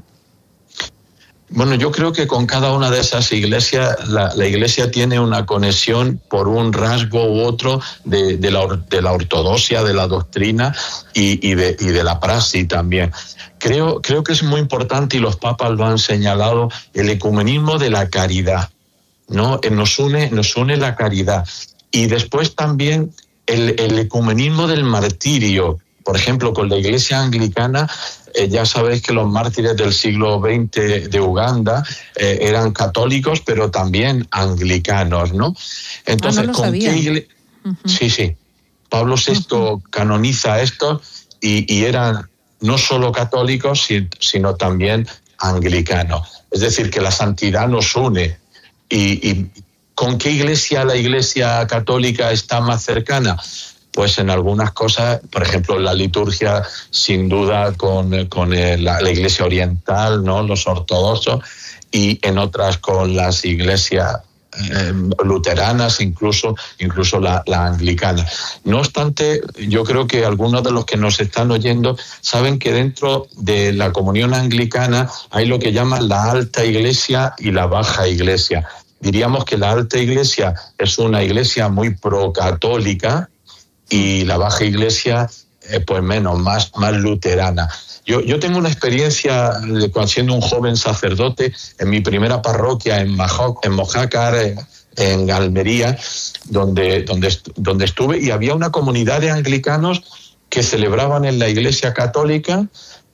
Bueno, yo creo que con cada una de esas iglesias, la, la iglesia tiene una conexión por un rasgo u otro de, de, la, de la ortodoxia, de la doctrina y, y, de, y de la praxis también. Creo, creo que es muy importante, y los papas lo han señalado, el ecumenismo de la caridad, ¿no? Nos une, nos une la caridad. Y después también el, el ecumenismo del martirio. Por ejemplo, con la iglesia anglicana, eh, ya sabéis que los mártires del siglo veinte de Uganda eh, eran católicos, pero también anglicanos, ¿no? Entonces, ah, no lo ¿con sabía. qué iglesia? Uh-huh. Sí, sí. Pablo sexto uh-huh. canoniza esto y, y eran no solo católicos, sino también anglicanos. Es decir, que la santidad nos une. ¿Y, y con qué iglesia la iglesia católica está más cercana? Pues en algunas cosas, por ejemplo, la liturgia, sin duda, con, con la, la iglesia oriental, ¿no? Los ortodoxos, y en otras con las iglesias eh, luteranas, incluso, incluso la, la anglicana. No obstante, yo creo que algunos de los que nos están oyendo saben que dentro de la comunión anglicana hay lo que llaman la alta iglesia y la baja iglesia. Diríamos que la alta iglesia es una iglesia muy procatólica, y la baja iglesia, eh, pues menos, más, más luterana. Yo, yo tengo una experiencia de cuando siendo un joven sacerdote en mi primera parroquia en, Majo, en Mojácar, en, en Almería, donde, donde, donde estuve, y había una comunidad de anglicanos que celebraban en la iglesia católica,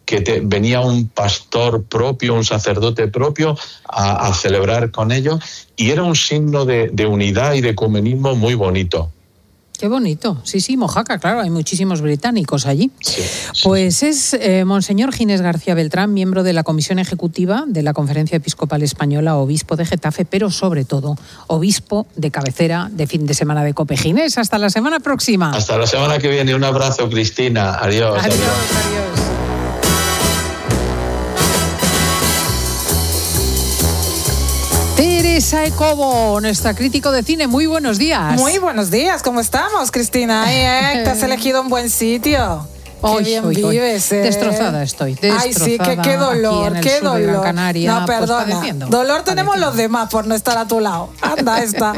que te, venía un pastor propio, un sacerdote propio a, a celebrar con ellos, y era un signo de, de unidad y de ecumenismo muy bonito. Qué bonito. Sí, sí, Mojácar, claro, hay muchísimos británicos allí. Sí, sí. Pues es eh, Monseñor Ginés García Beltrán, miembro de la Comisión Ejecutiva de la Conferencia Episcopal Española, obispo de Getafe, pero sobre todo obispo de cabecera de fin de semana de COPE. Ginés, hasta la semana próxima. Hasta la semana que viene. Un abrazo, Cristina. Adiós. Adiós, adiós. adiós. Teresa Ecobo, nuestra crítico de cine, muy buenos días. Muy buenos días, ¿cómo estamos, Cristina? Ay, eh, te has elegido un buen sitio. Hoy, qué bien hoy, hoy. vives, eh. Destrozada estoy, destrozada. Ay, sí, qué, qué dolor, aquí en qué el sur de Gran dolor. Canaria, no, perdona. Pues padeciendo, dolor tenemos padeciendo. los demás por no estar a tu lado. Anda, esta.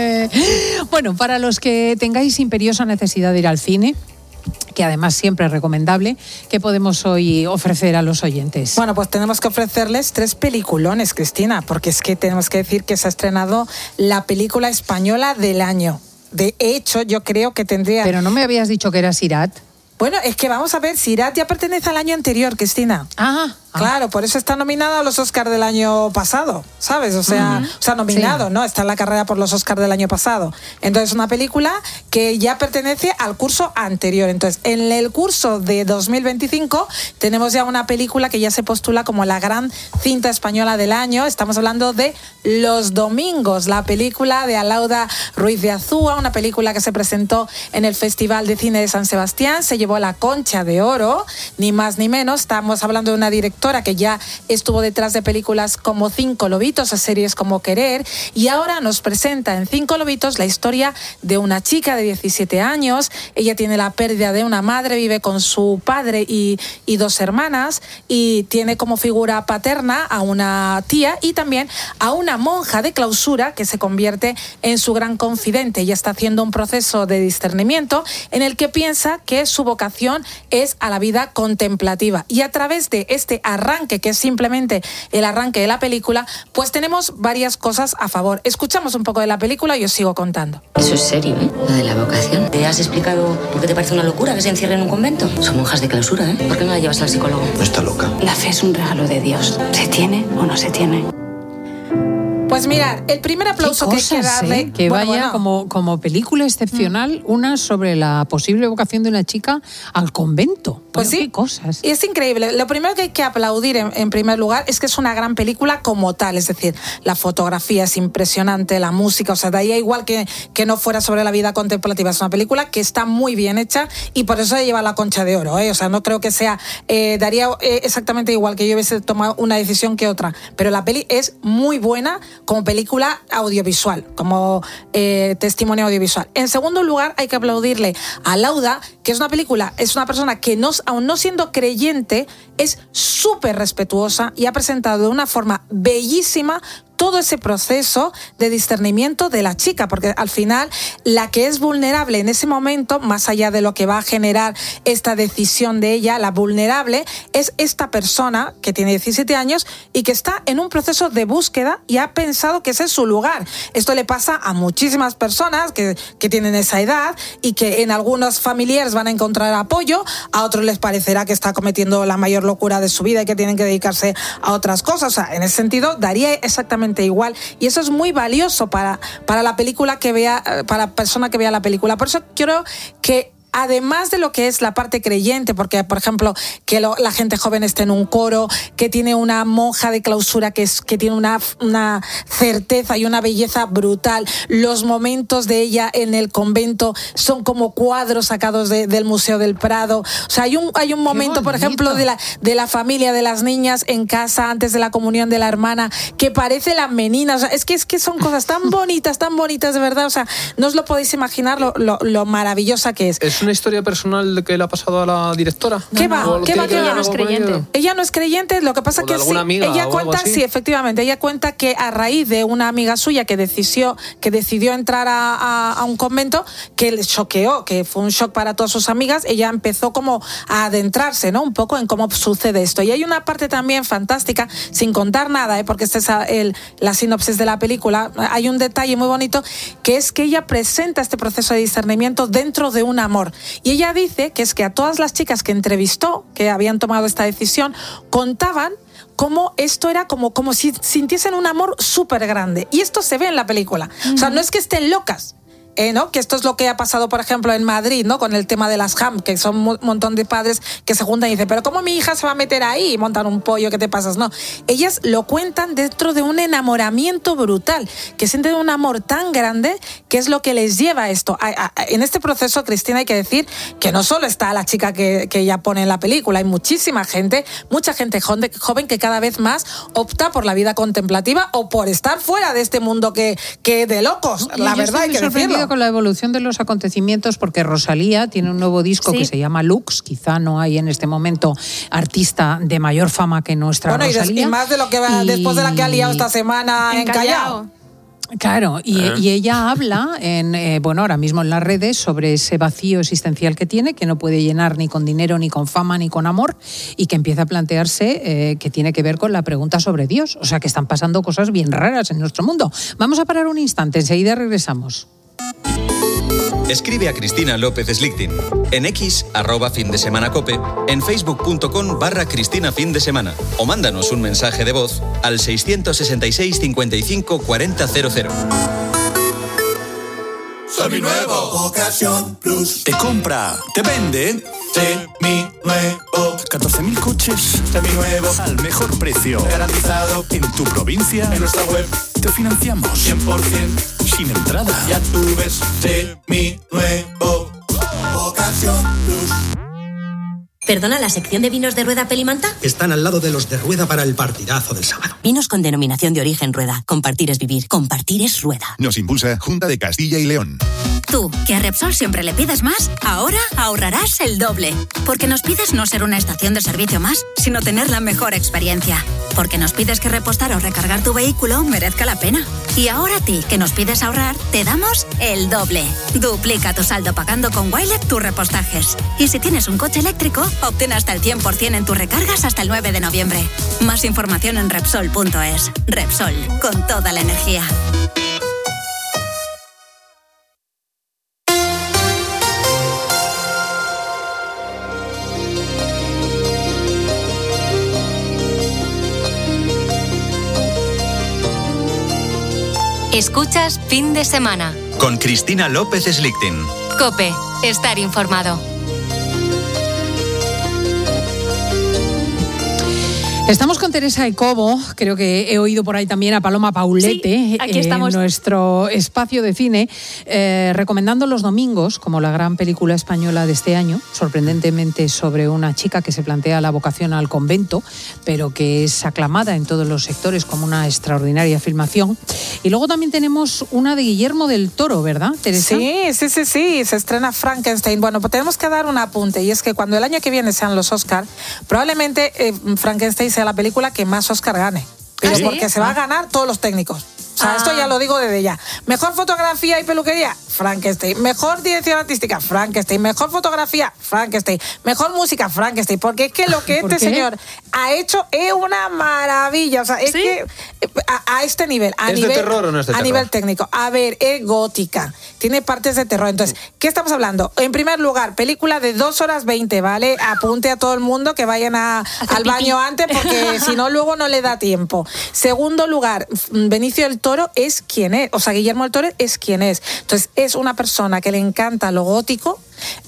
Bueno, para los que tengáis imperiosa necesidad de ir al cine, que además siempre es recomendable, ¿qué podemos hoy ofrecer a los oyentes? Bueno, pues tenemos que ofrecerles tres peliculones, Cristina, porque es que tenemos que decir que se ha estrenado la película española del año. De hecho, yo creo que tendría... Pero no me habías dicho que era Sirat. Bueno, es que vamos a ver, Sirat ya pertenece al año anterior, Cristina. Ah, claro, por eso está nominada a los Oscars del año pasado, ¿sabes? O sea, uh-huh. o sea nominado, sí. ¿no? Está en la carrera por los Oscars del año pasado. Entonces, una película que ya pertenece al curso anterior. Entonces, en el curso de dos mil veinticinco tenemos ya una película que ya se postula como la gran cinta española del año. Estamos hablando de Los Domingos, la película de Alauda Ruiz de Azúa, una película que se presentó en el Festival de Cine de San Sebastián, se llevó la Concha de Oro, ni más ni menos. Estamos hablando de una directora que ya estuvo detrás de películas como Cinco Lobitos, a series como Querer, y ahora nos presenta en Cinco Lobitos la historia de una chica de diecisiete años. Ella tiene la pérdida de una madre, vive con su padre y, y dos hermanas, y tiene como figura paterna a una tía y también a una monja de clausura que se convierte en su gran confidente. Ella está haciendo un proceso de discernimiento en el que piensa que su vocación es a la vida contemplativa, y a través de este arranque, que es simplemente el arranque de la película, pues tenemos varias cosas a favor. Escuchamos un poco de la película y os sigo contando. Eso es serio, ¿eh? Lo de la vocación. ¿Te has explicado por qué te parece una locura que se encierre en un convento? Son monjas de clausura, ¿eh? ¿Por qué no la llevas al psicólogo? No está loca. La fe es un regalo de Dios. ¿Se tiene o no se tiene? Pues mirad, el primer aplauso cosas, que hay que darle... ¿eh? Que bueno, vaya bueno. Como, como película excepcional, mm. una sobre la posible vocación de una chica al convento. Pues bueno, sí, qué cosas. Y es increíble. Lo primero que hay que aplaudir en, en primer lugar es que es una gran película como tal, es decir, la fotografía es impresionante, la música, o sea, daría igual que, que no fuera sobre la vida contemplativa. Es una película que está muy bien hecha y por eso lleva la Concha de Oro, ¿eh? O sea, no creo que sea, eh, daría eh, exactamente igual que yo hubiese tomado una decisión que otra, pero la peli es muy buena como película audiovisual, como eh, testimonio audiovisual. En segundo lugar, hay que aplaudirle a Lauda, que es una película, es una persona que no, aun no siendo creyente, es súper respetuosa y ha presentado de una forma bellísima todo ese proceso de discernimiento de la chica, porque al final la que es vulnerable en ese momento, más allá de lo que va a generar esta decisión de ella, la vulnerable es esta persona que tiene diecisiete años y que está en un proceso de búsqueda y ha pensado que ese es su lugar. Esto le pasa a muchísimas personas que, que tienen esa edad y que en algunos familiares van a encontrar apoyo, a otros les parecerá que está cometiendo la mayor locura de su vida y que tienen que dedicarse a otras cosas. O sea, en ese sentido daría exactamente igual, y eso es muy valioso para, para la película que vea, para la persona que vea la película. Por eso quiero que, además de lo que es la parte creyente, porque, por ejemplo, que lo, la gente joven esté en un coro, que tiene una monja de clausura que, es, que tiene una, una certeza y una belleza brutal, los momentos de ella en el convento son como cuadros sacados de, del Museo del Prado. O sea, hay un, hay un momento, por ejemplo, de la, de la familia, de las niñas en casa antes de la comunión de la hermana, que parece la menina. O sea, es que, es que son cosas tan bonitas, tan bonitas, de verdad. O sea, no os lo podéis imaginar lo, lo, lo maravillosa que es. ¿Es una historia personal que le ha pasado a la directora? ¿Qué va? ¿Qué va? ¿Qué Ella no es creyente. Ella no es creyente, lo que pasa que sí, ella cuenta, sí, efectivamente, ella cuenta que a raíz de una amiga suya que decidió, que decidió entrar a, a, a un convento, que le choqueó, que fue un shock para todas sus amigas, ella empezó como a adentrarse, ¿no? Un poco en cómo sucede esto. Y hay una parte también fantástica, sin contar nada, ¿eh? Porque esta es el, la sinopsis de la película, hay un detalle muy bonito, que es que ella presenta este proceso de discernimiento dentro de un amor. amor. Y ella dice que es que a todas las chicas que entrevistó, que habían tomado esta decisión, contaban cómo esto era como, como si sintiesen un amor súper grande. Y esto se ve en la película. Uh-huh. O sea, no es que estén locas. Eh, ¿no? Que esto es lo que ha pasado, por ejemplo, en Madrid, ¿no? Con el tema de las ham, que son un montón de padres que se juntan y dicen, pero ¿cómo mi hija se va a meter ahí y montan un pollo? ¿Qué te pasas? No. Ellas lo cuentan dentro de un enamoramiento brutal, que sienten un amor tan grande que es lo que les lleva a esto. A, a, en este proceso, Cristina, hay que decir que no solo está la chica que, que ella pone en la película, hay muchísima gente, mucha gente joven que cada vez más opta por la vida contemplativa o por estar fuera de este mundo que, que de locos, la verdad hay que decirlo. Con la evolución de los acontecimientos, porque Rosalía tiene un nuevo disco sí. que se llama Lux. Quizá no hay en este momento artista de mayor fama que nuestra bueno, Rosalía. Y, des, y más de lo que va, y... después de la que ha liado esta semana en, en Callao. Claro, y, ¿Eh? y ella habla, en, eh, bueno, ahora mismo en las redes, sobre ese vacío existencial que tiene, que no puede llenar ni con dinero, ni con fama, ni con amor, y que empieza a plantearse eh, que tiene que ver con la pregunta sobre Dios. O sea, que están pasando cosas bien raras en nuestro mundo. Vamos a parar un instante, enseguida regresamos. Escribe a Cristina López Slichting en X, arroba fin de semana cope, en facebook.com barra Cristina fin de semana o mándanos un mensaje de voz al seiscientos sesenta y seis cincuenta y cinco cuarenta cero cero. Seminuevo. Ocasión Plus. Te compra, te vende. Seminuevo. catorce mil coches. Seminuevos. Al mejor precio. Garantizado. En tu provincia. En nuestra web. Te financiamos. cien por ciento. Sin entrada. Ya tú ves. Seminuevo. Ocasión Plus. ¿Perdona, la sección de vinos de Rueda Pelimanta? Están al lado de los de Rueda para el partidazo del sábado. Vinos con denominación de origen Rueda. Compartir es vivir. Compartir es Rueda. Nos impulsa Junta de Castilla y León. Tú, que a Repsol siempre le pides más, ahora ahorrarás el doble. Porque nos pides no ser una estación de servicio más, sino tener la mejor experiencia. Porque nos pides que repostar o recargar tu vehículo merezca la pena. Y ahora a ti, que nos pides ahorrar, te damos el doble. Duplica tu saldo pagando con Wilet tus repostajes. Y si tienes un coche eléctrico, obtén hasta el cien por ciento en tus recargas hasta el nueve de noviembre. Más información en Repsol punto es. Repsol, con toda la energía. Escuchas Fin de Semana. Con Cristina López Slichting. COPE. Estar informado. Estamos con Teresa Ecobo, creo que he oído por ahí también a Paloma Paulete, sí, aquí estamos. En nuestro espacio de cine, eh, recomendando Los Domingos, como la gran película española de este año, sorprendentemente sobre una chica que se plantea la vocación al convento, pero que es aclamada en todos los sectores como una extraordinaria filmación. Y luego también tenemos una de Guillermo del Toro, ¿verdad, Teresa? Sí, sí, sí, sí, se estrena Frankenstein. Bueno, pues tenemos que dar un apunte, y es que cuando el año que viene sean los Oscar, probablemente eh, Frankenstein sea la película que más Oscar gane, pero ¿sí? porque se va a ganar todos los técnicos. O sea, ah. esto ya lo digo desde ya. Mejor fotografía y peluquería, Frankenstein. Mejor dirección artística, Frankenstein. Mejor fotografía, Frankenstein. Mejor música, Frankenstein. Porque es que lo que este qué? señor ha hecho es una maravilla. O sea, es ¿sí? que a, a este nivel, a ¿Es nivel, de terror o no es de a terror? nivel técnico. A ver, es gótica. Tiene partes de terror. Entonces, ¿qué estamos hablando? En primer lugar, película de dos horas veinte, ¿vale? Apunte a todo el mundo que vayan a, al pipí. baño antes, porque si no, luego no le da tiempo. Segundo lugar, Benicio del Toro es quien es, o sea, Guillermo del Toro es quien es. Entonces, es una persona que le encanta lo gótico.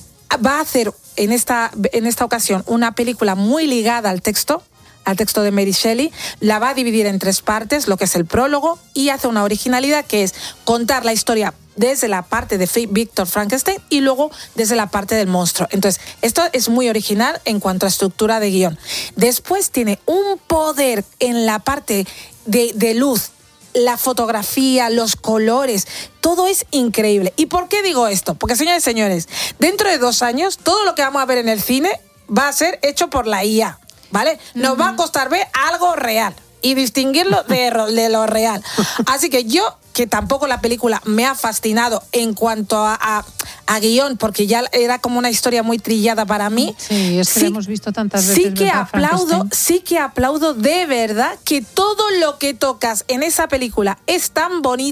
Va a hacer en esta, en esta ocasión una película muy ligada al texto, al texto de Mary Shelley. La va a dividir en tres partes, lo que es el prólogo, y hace una originalidad que es contar la historia desde la parte de Víctor Frankenstein y luego desde la parte del monstruo. Entonces, esto es muy original en cuanto a estructura de guión. Después tiene un poder en la parte de, de luz, la fotografía, los colores, todo es increíble. ¿Y por qué digo esto? Porque, señores y señores, dentro de dos años, todo lo que vamos a ver en el cine va a ser hecho por la I A, ¿vale? Nos uh-huh. va a costar ver algo real y distinguirlo de, de lo real. Así que yo, que tampoco la película me ha fascinado en cuanto a, a, a guión, porque ya era como una historia muy trillada para mí. Sí, es que sí, la hemos visto tantas veces. Sí que aplaudo, sí que aplaudo de verdad que todo lo que tocas en esa película es tan bonito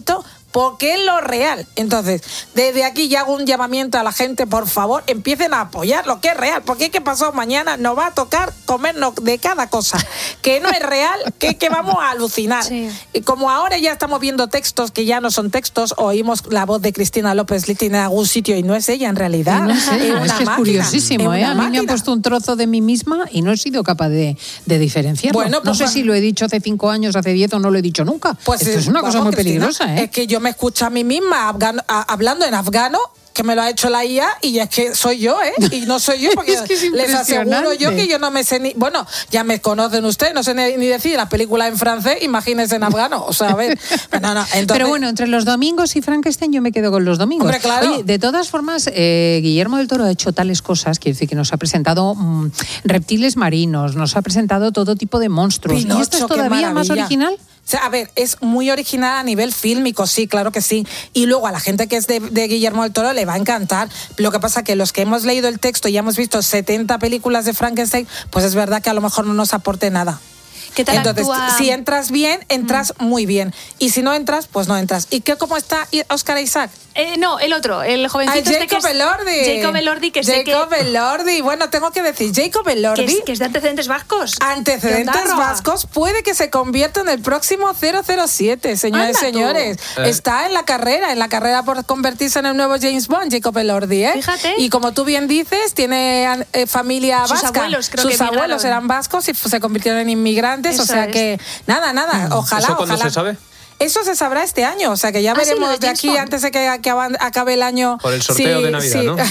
porque es lo real. Entonces, desde aquí ya hago un llamamiento a la gente, por favor, empiecen a apoyar lo que es real, porque es que pasado mañana nos va a tocar comernos de cada cosa que no es real, que, que vamos a alucinar. Sí. Y como ahora ya estamos viendo textos que ya no son textos, oímos la voz de Cristina López Lichtin en algún sitio y no es ella en realidad. No es, ella, es, es que es curiosísimo, ¿eh? A mí máquina. me han puesto un trozo de mí misma y no he sido capaz de, de diferenciarlo. Bueno, pues, no sé si lo he dicho hace cinco años, hace diez o no lo he dicho nunca. Pues esto es una vamos, cosa muy Cristina, peligrosa, ¿eh? Es que yo me escucho a mí misma afgano, a, hablando en afgano, que me lo ha hecho la I A y es que soy yo, ¿eh? Y no soy yo porque es que es les aseguro yo que yo no me sé ni... Bueno, ya me conocen ustedes, no sé ni, ni decir las películas en francés, imagínense en afgano. O sea, a ver... No, no, entonces... Pero bueno, entre los domingos y Frankenstein yo me quedo con los domingos. Hombre, claro. Oye, de todas formas, eh, Guillermo del Toro ha hecho tales cosas, quiere decir que nos ha presentado mmm, reptiles marinos, nos ha presentado todo tipo de monstruos. Pinocho, ¿y esto es todavía más original? O sea, a ver, es muy original a nivel fílmico, sí, claro que sí. Y luego a la gente que es de, de Guillermo del Toro le va a encantar. Lo que pasa que los que hemos leído el texto y ya hemos visto setenta películas de Frankenstein, pues es verdad que a lo mejor no nos aporte nada. ¿Qué tal Entonces, actúa? si entras bien, entras mm. muy bien. Y si no entras, pues no entras. ¿Y qué, cómo está Oscar Isaac? Eh, no, el otro, el jovencito. Ah, Jacob este Elordi. Jacob Elordi, que sé que... Jacob Elordi. Bueno, tengo que decir, Jacob Elordi... Que es, que es de antecedentes vascos. Antecedentes vascos, puede que se convierta en el próximo cero cero siete, señores y señores. Eh. Está en la carrera, en la carrera por convertirse en el nuevo James Bond, Jacob Elordi, ¿eh? Fíjate. Y como tú bien dices, tiene eh, familia Sus vasca. Abuelos, creo Sus que abuelos eran vascos y se convirtieron en inmigrantes, Eso o sea es. que... Nada, nada, ojalá, ¿Eso cuándo ojalá. se sabe? Eso se sabrá este año, o sea que ya ¿Ah, veremos sí, de de aquí Bond? Antes de que, que acabe el año. Por el sorteo sí, de Navidad, sí. ¿no?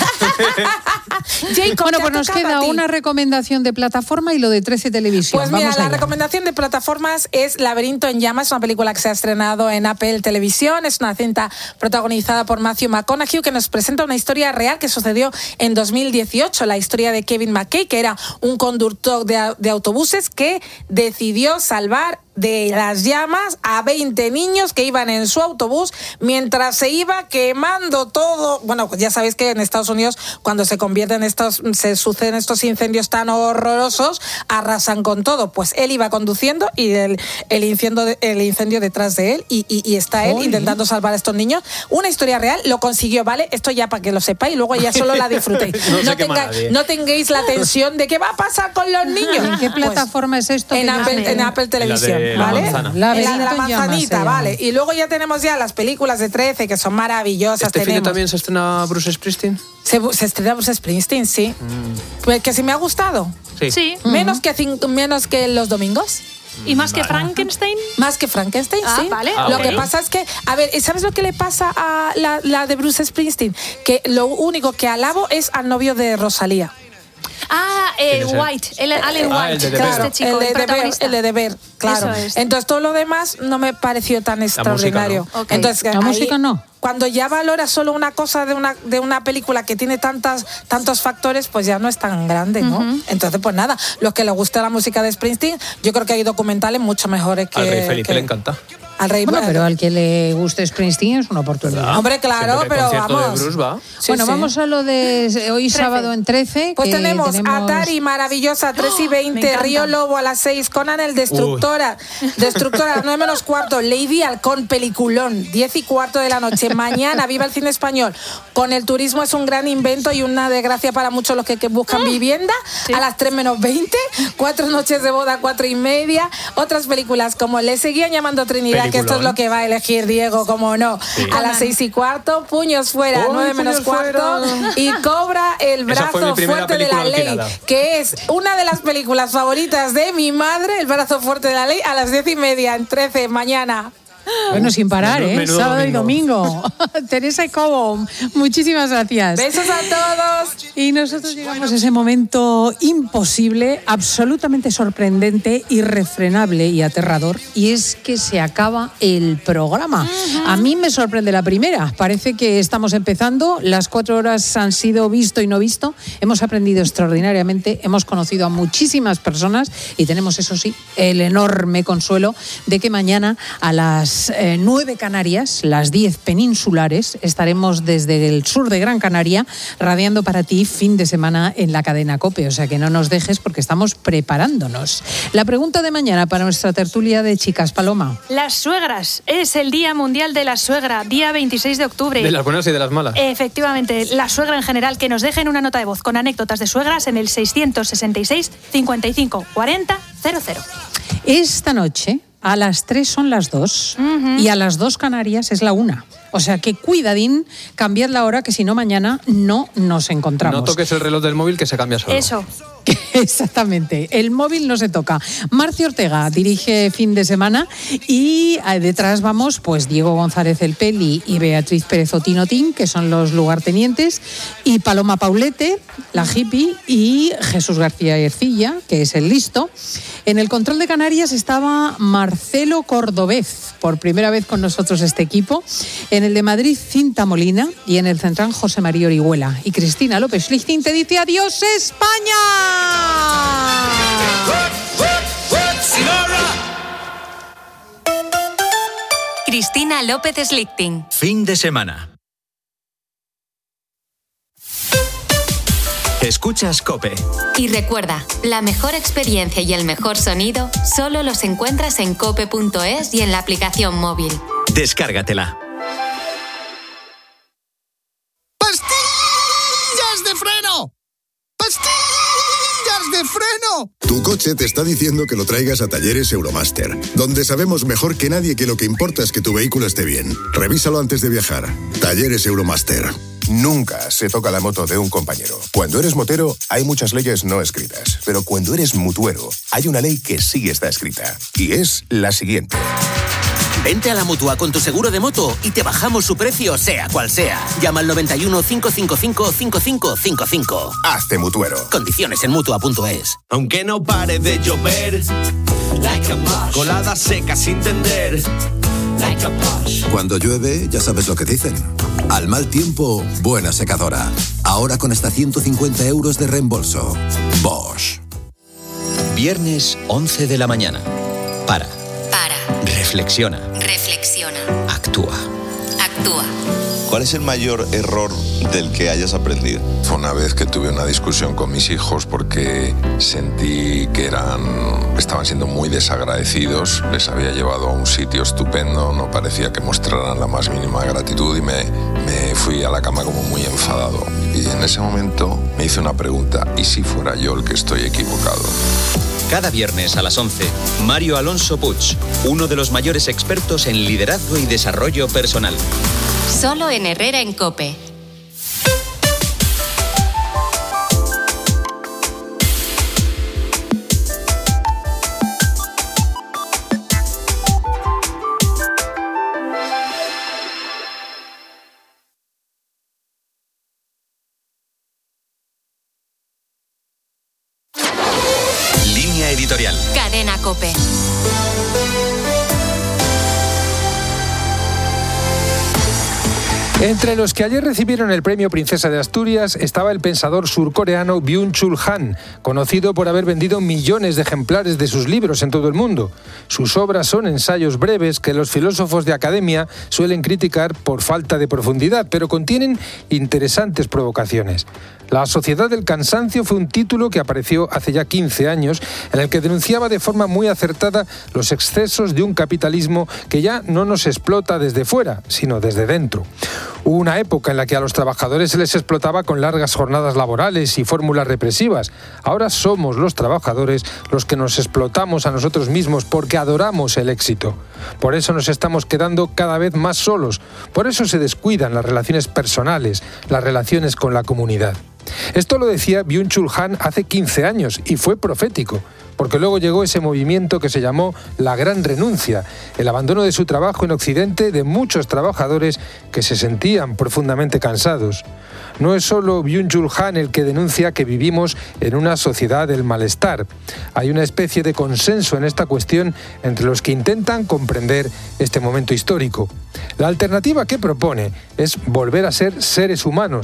Jacob, bueno, pues nos queda una recomendación de plataforma y lo de trece Televisión. Pues mira, Vamos la allá. recomendación de plataformas es Laberinto en Llamas, una película que se ha estrenado en Apple Televisión. Es una cinta protagonizada por Matthew McConaughey que nos presenta una historia real que sucedió en dos mil dieciocho, la historia de Kevin McKay, que era un conductor de, de autobuses que decidió salvar de las llamas a veinte niños que iban en su autobús mientras se iba quemando todo. Bueno, pues ya sabéis que en Estados Unidos cuando se convierten estos, se suceden estos incendios tan horrorosos, arrasan con todo. Pues él iba conduciendo y el, el, incendio, el incendio detrás de él y, y, y está él Oye. intentando salvar a estos niños. Una historia real, lo consiguió, ¿vale? Esto ya para que lo sepáis y luego ya solo la disfrutéis. no, no, tenga, no tengáis la tensión de qué va a pasar con los niños. ¿En qué plataforma pues, es esto? En Apple, en Apple Televisión. La ¿vale? manzana. La, la de la manzanita, vale. Y luego ya tenemos ya las películas de trece que son maravillosas. ¿Este tenemos. fin de también se estrena Bruce Springsteen? Se, se estrena Bruce Springsteen, sí. Mm. Pues que sí me ha gustado. Sí. sí. Menos, uh-huh. que cinco, menos que los domingos. ¿Y más vale. que Frankenstein? Más que Frankenstein, ah, sí. Vale. Ah, lo okay. que pasa es que, a ver, ¿sabes lo que le pasa a la, la de Bruce Springsteen? Que lo único que alabo es al novio de Rosalía. Ah, eh, White, el, Allen ah, White, el de claro, este chico, el de el deber, el de deber, claro. Eso es. Entonces todo lo demás no me pareció tan extraordinario. Música, ¿no? Okay. Entonces, la ahí, música no. Cuando ya valoras solo una cosa de una de una película que tiene tantas tantos factores, pues ya no es tan grande, ¿no? Uh-huh. Entonces, pues nada, los que les gusta la música de Springsteen, yo creo que hay documentales mucho mejores que... Al Rey Felipe que, le encanta. Al Rey, bueno, pero al que le guste Springsteen es una oportunidad. Hombre, claro, pero vamos. De Bruce va. Sí, bueno, sí. Vamos a lo de hoy trece. Sábado en trece. Pues que tenemos, tenemos Atari, maravillosa, tres y veinte, oh, Río Lobo a las seis, Conan el Destructora, Uy. Destructora a las nueve menos cuarto, Lady Halcón, peliculón, diez y cuarto de la noche. Mañana, viva el cine español. Con el turismo es un gran invento y una desgracia para muchos los que, que buscan mm. vivienda. Sí. A las tres menos veinte, Cuatro noches de boda, cuatro y media. Otras películas como Le seguían llamando Trinidad, peliculón. Que esto es lo que va a elegir Diego, como no. Sí. A las seis y cuarto, Puños fuera, oh, nueve menos cuarto. Y Cobra el brazo fuerte de la ley, que es una de las películas favoritas de mi madre, El brazo fuerte de la ley, a las diez y media, en trece, mañana. Bueno, sin parar, ¿eh? Menudo Sábado domingo. y domingo. Teresa y Cobo, muchísimas gracias. Besos a todos. Y nosotros llegamos a ese momento imposible, absolutamente sorprendente, irrefrenable y aterrador, y es que se acaba el programa. Uh-huh. A mí me sorprende la primera. Parece que estamos empezando, las cuatro horas han sido visto y no visto, hemos aprendido extraordinariamente, hemos conocido a muchísimas personas y tenemos, eso sí, el enorme consuelo de que mañana a las las eh, nueve Canarias, las diez peninsulares, estaremos desde el sur de Gran Canaria radiando para ti fin de semana en la cadena COPE, o sea que no nos dejes porque estamos preparándonos. La pregunta de mañana para nuestra tertulia de chicas, Paloma. Las suegras. Es el Día Mundial de la Suegra, día veintiséis de octubre. De las buenas y de las malas. Efectivamente, la suegra en general, que nos dejen una nota de voz con anécdotas de suegras en el seiscientos sesenta y seis, cincuenta y cinco, cuarenta, cero cero. Esta noche, a las tres son las dos uh-huh. y a las dos Canarias es la una. O sea que cuidadín, cambiad la hora, que si no mañana no nos encontramos. No toques el reloj del móvil, que se cambia solo. Eso. Exactamente, el móvil no se toca. Marcio Ortega dirige fin de semana y detrás vamos pues Diego González El Peli y Beatriz Pérez Otinotín, que son los lugartenientes, y Paloma Paulete, la hippie, y Jesús García Ercilla, que es el listo. En el control de Canarias estaba Marcelo Cordobés, por primera vez con nosotros este equipo. En el de Madrid, Cinta Molina, y en el central, José María Orihuela. Y Cristina López Lichting te dice adiós, España. Cristina López Slichting. Fin de semana. Escuchas COPE. Y recuerda, la mejor experiencia y el mejor sonido solo los encuentras en cope punto es y en la aplicación móvil. Descárgatela. ¡Pastillas de freno! ¡Pastillas de freno! Tu coche te está diciendo que lo traigas a Talleres Euromaster, donde sabemos mejor que nadie que lo que importa es que tu vehículo esté bien. Revísalo antes de viajar. Talleres Euromaster. Nunca se toca la moto de un compañero. Cuando eres motero, hay muchas leyes no escritas. Pero cuando eres mutuero, hay una ley que sí está escrita. Y es la siguiente. Vente a la Mutua con tu seguro de moto y te bajamos su precio, sea cual sea. Llama al noventa y uno, cinco cinco cinco, cinco cinco cinco cinco. Hazte mutuero. Condiciones en mutua punto es. Aunque no pare de llover, colada seca sin tender. Cuando llueve, ya sabes lo que dicen. Al mal tiempo, buena secadora. Ahora con hasta ciento cincuenta euros de reembolso. Bosch. Viernes once de la mañana. Para. Para. Reflexiona. Reflexiona. Actúa. Actúa. ¿Cuál es el mayor error del que hayas aprendido? Fue una vez que tuve una discusión con mis hijos porque sentí que eran, estaban siendo muy desagradecidos. Les había llevado a un sitio estupendo, no parecía que mostraran la más mínima gratitud y me, me fui a la cama como muy enfadado. Y en ese momento me hice una pregunta: ¿y si fuera yo el que estoy equivocado? Cada viernes a las once, Mario Alonso Puig, uno de los mayores expertos en liderazgo y desarrollo personal. Solo en Herrera en COPE. Línea editorial. Cadena COPE. Entre los que ayer recibieron el premio Princesa de Asturias estaba el pensador surcoreano Byung-Chul Han, conocido por haber vendido millones de ejemplares de sus libros en todo el mundo. Sus obras son ensayos breves que los filósofos de academia suelen criticar por falta de profundidad, pero contienen interesantes provocaciones. La Sociedad del Cansancio fue un título que apareció hace ya quince años, en el que denunciaba de forma muy acertada los excesos de un capitalismo que ya no nos explota desde fuera, sino desde dentro. Hubo una época en la que a los trabajadores se les explotaba con largas jornadas laborales y fórmulas represivas. Ahora somos los trabajadores los que nos explotamos a nosotros mismos porque adoramos el éxito. Por eso nos estamos quedando cada vez más solos. Por eso se descuidan las relaciones personales, las relaciones con la comunidad. Esto lo decía Byung-Chul Han hace quince años y fue profético, porque luego llegó ese movimiento que se llamó la Gran Renuncia, el abandono de su trabajo en Occidente de muchos trabajadores que se sentían profundamente cansados. No es solo Byung-Chul Han el que denuncia que vivimos en una sociedad del malestar. Hay una especie de consenso en esta cuestión entre los que intentan comprender este momento histórico. La alternativa que propone es volver a ser seres humanos,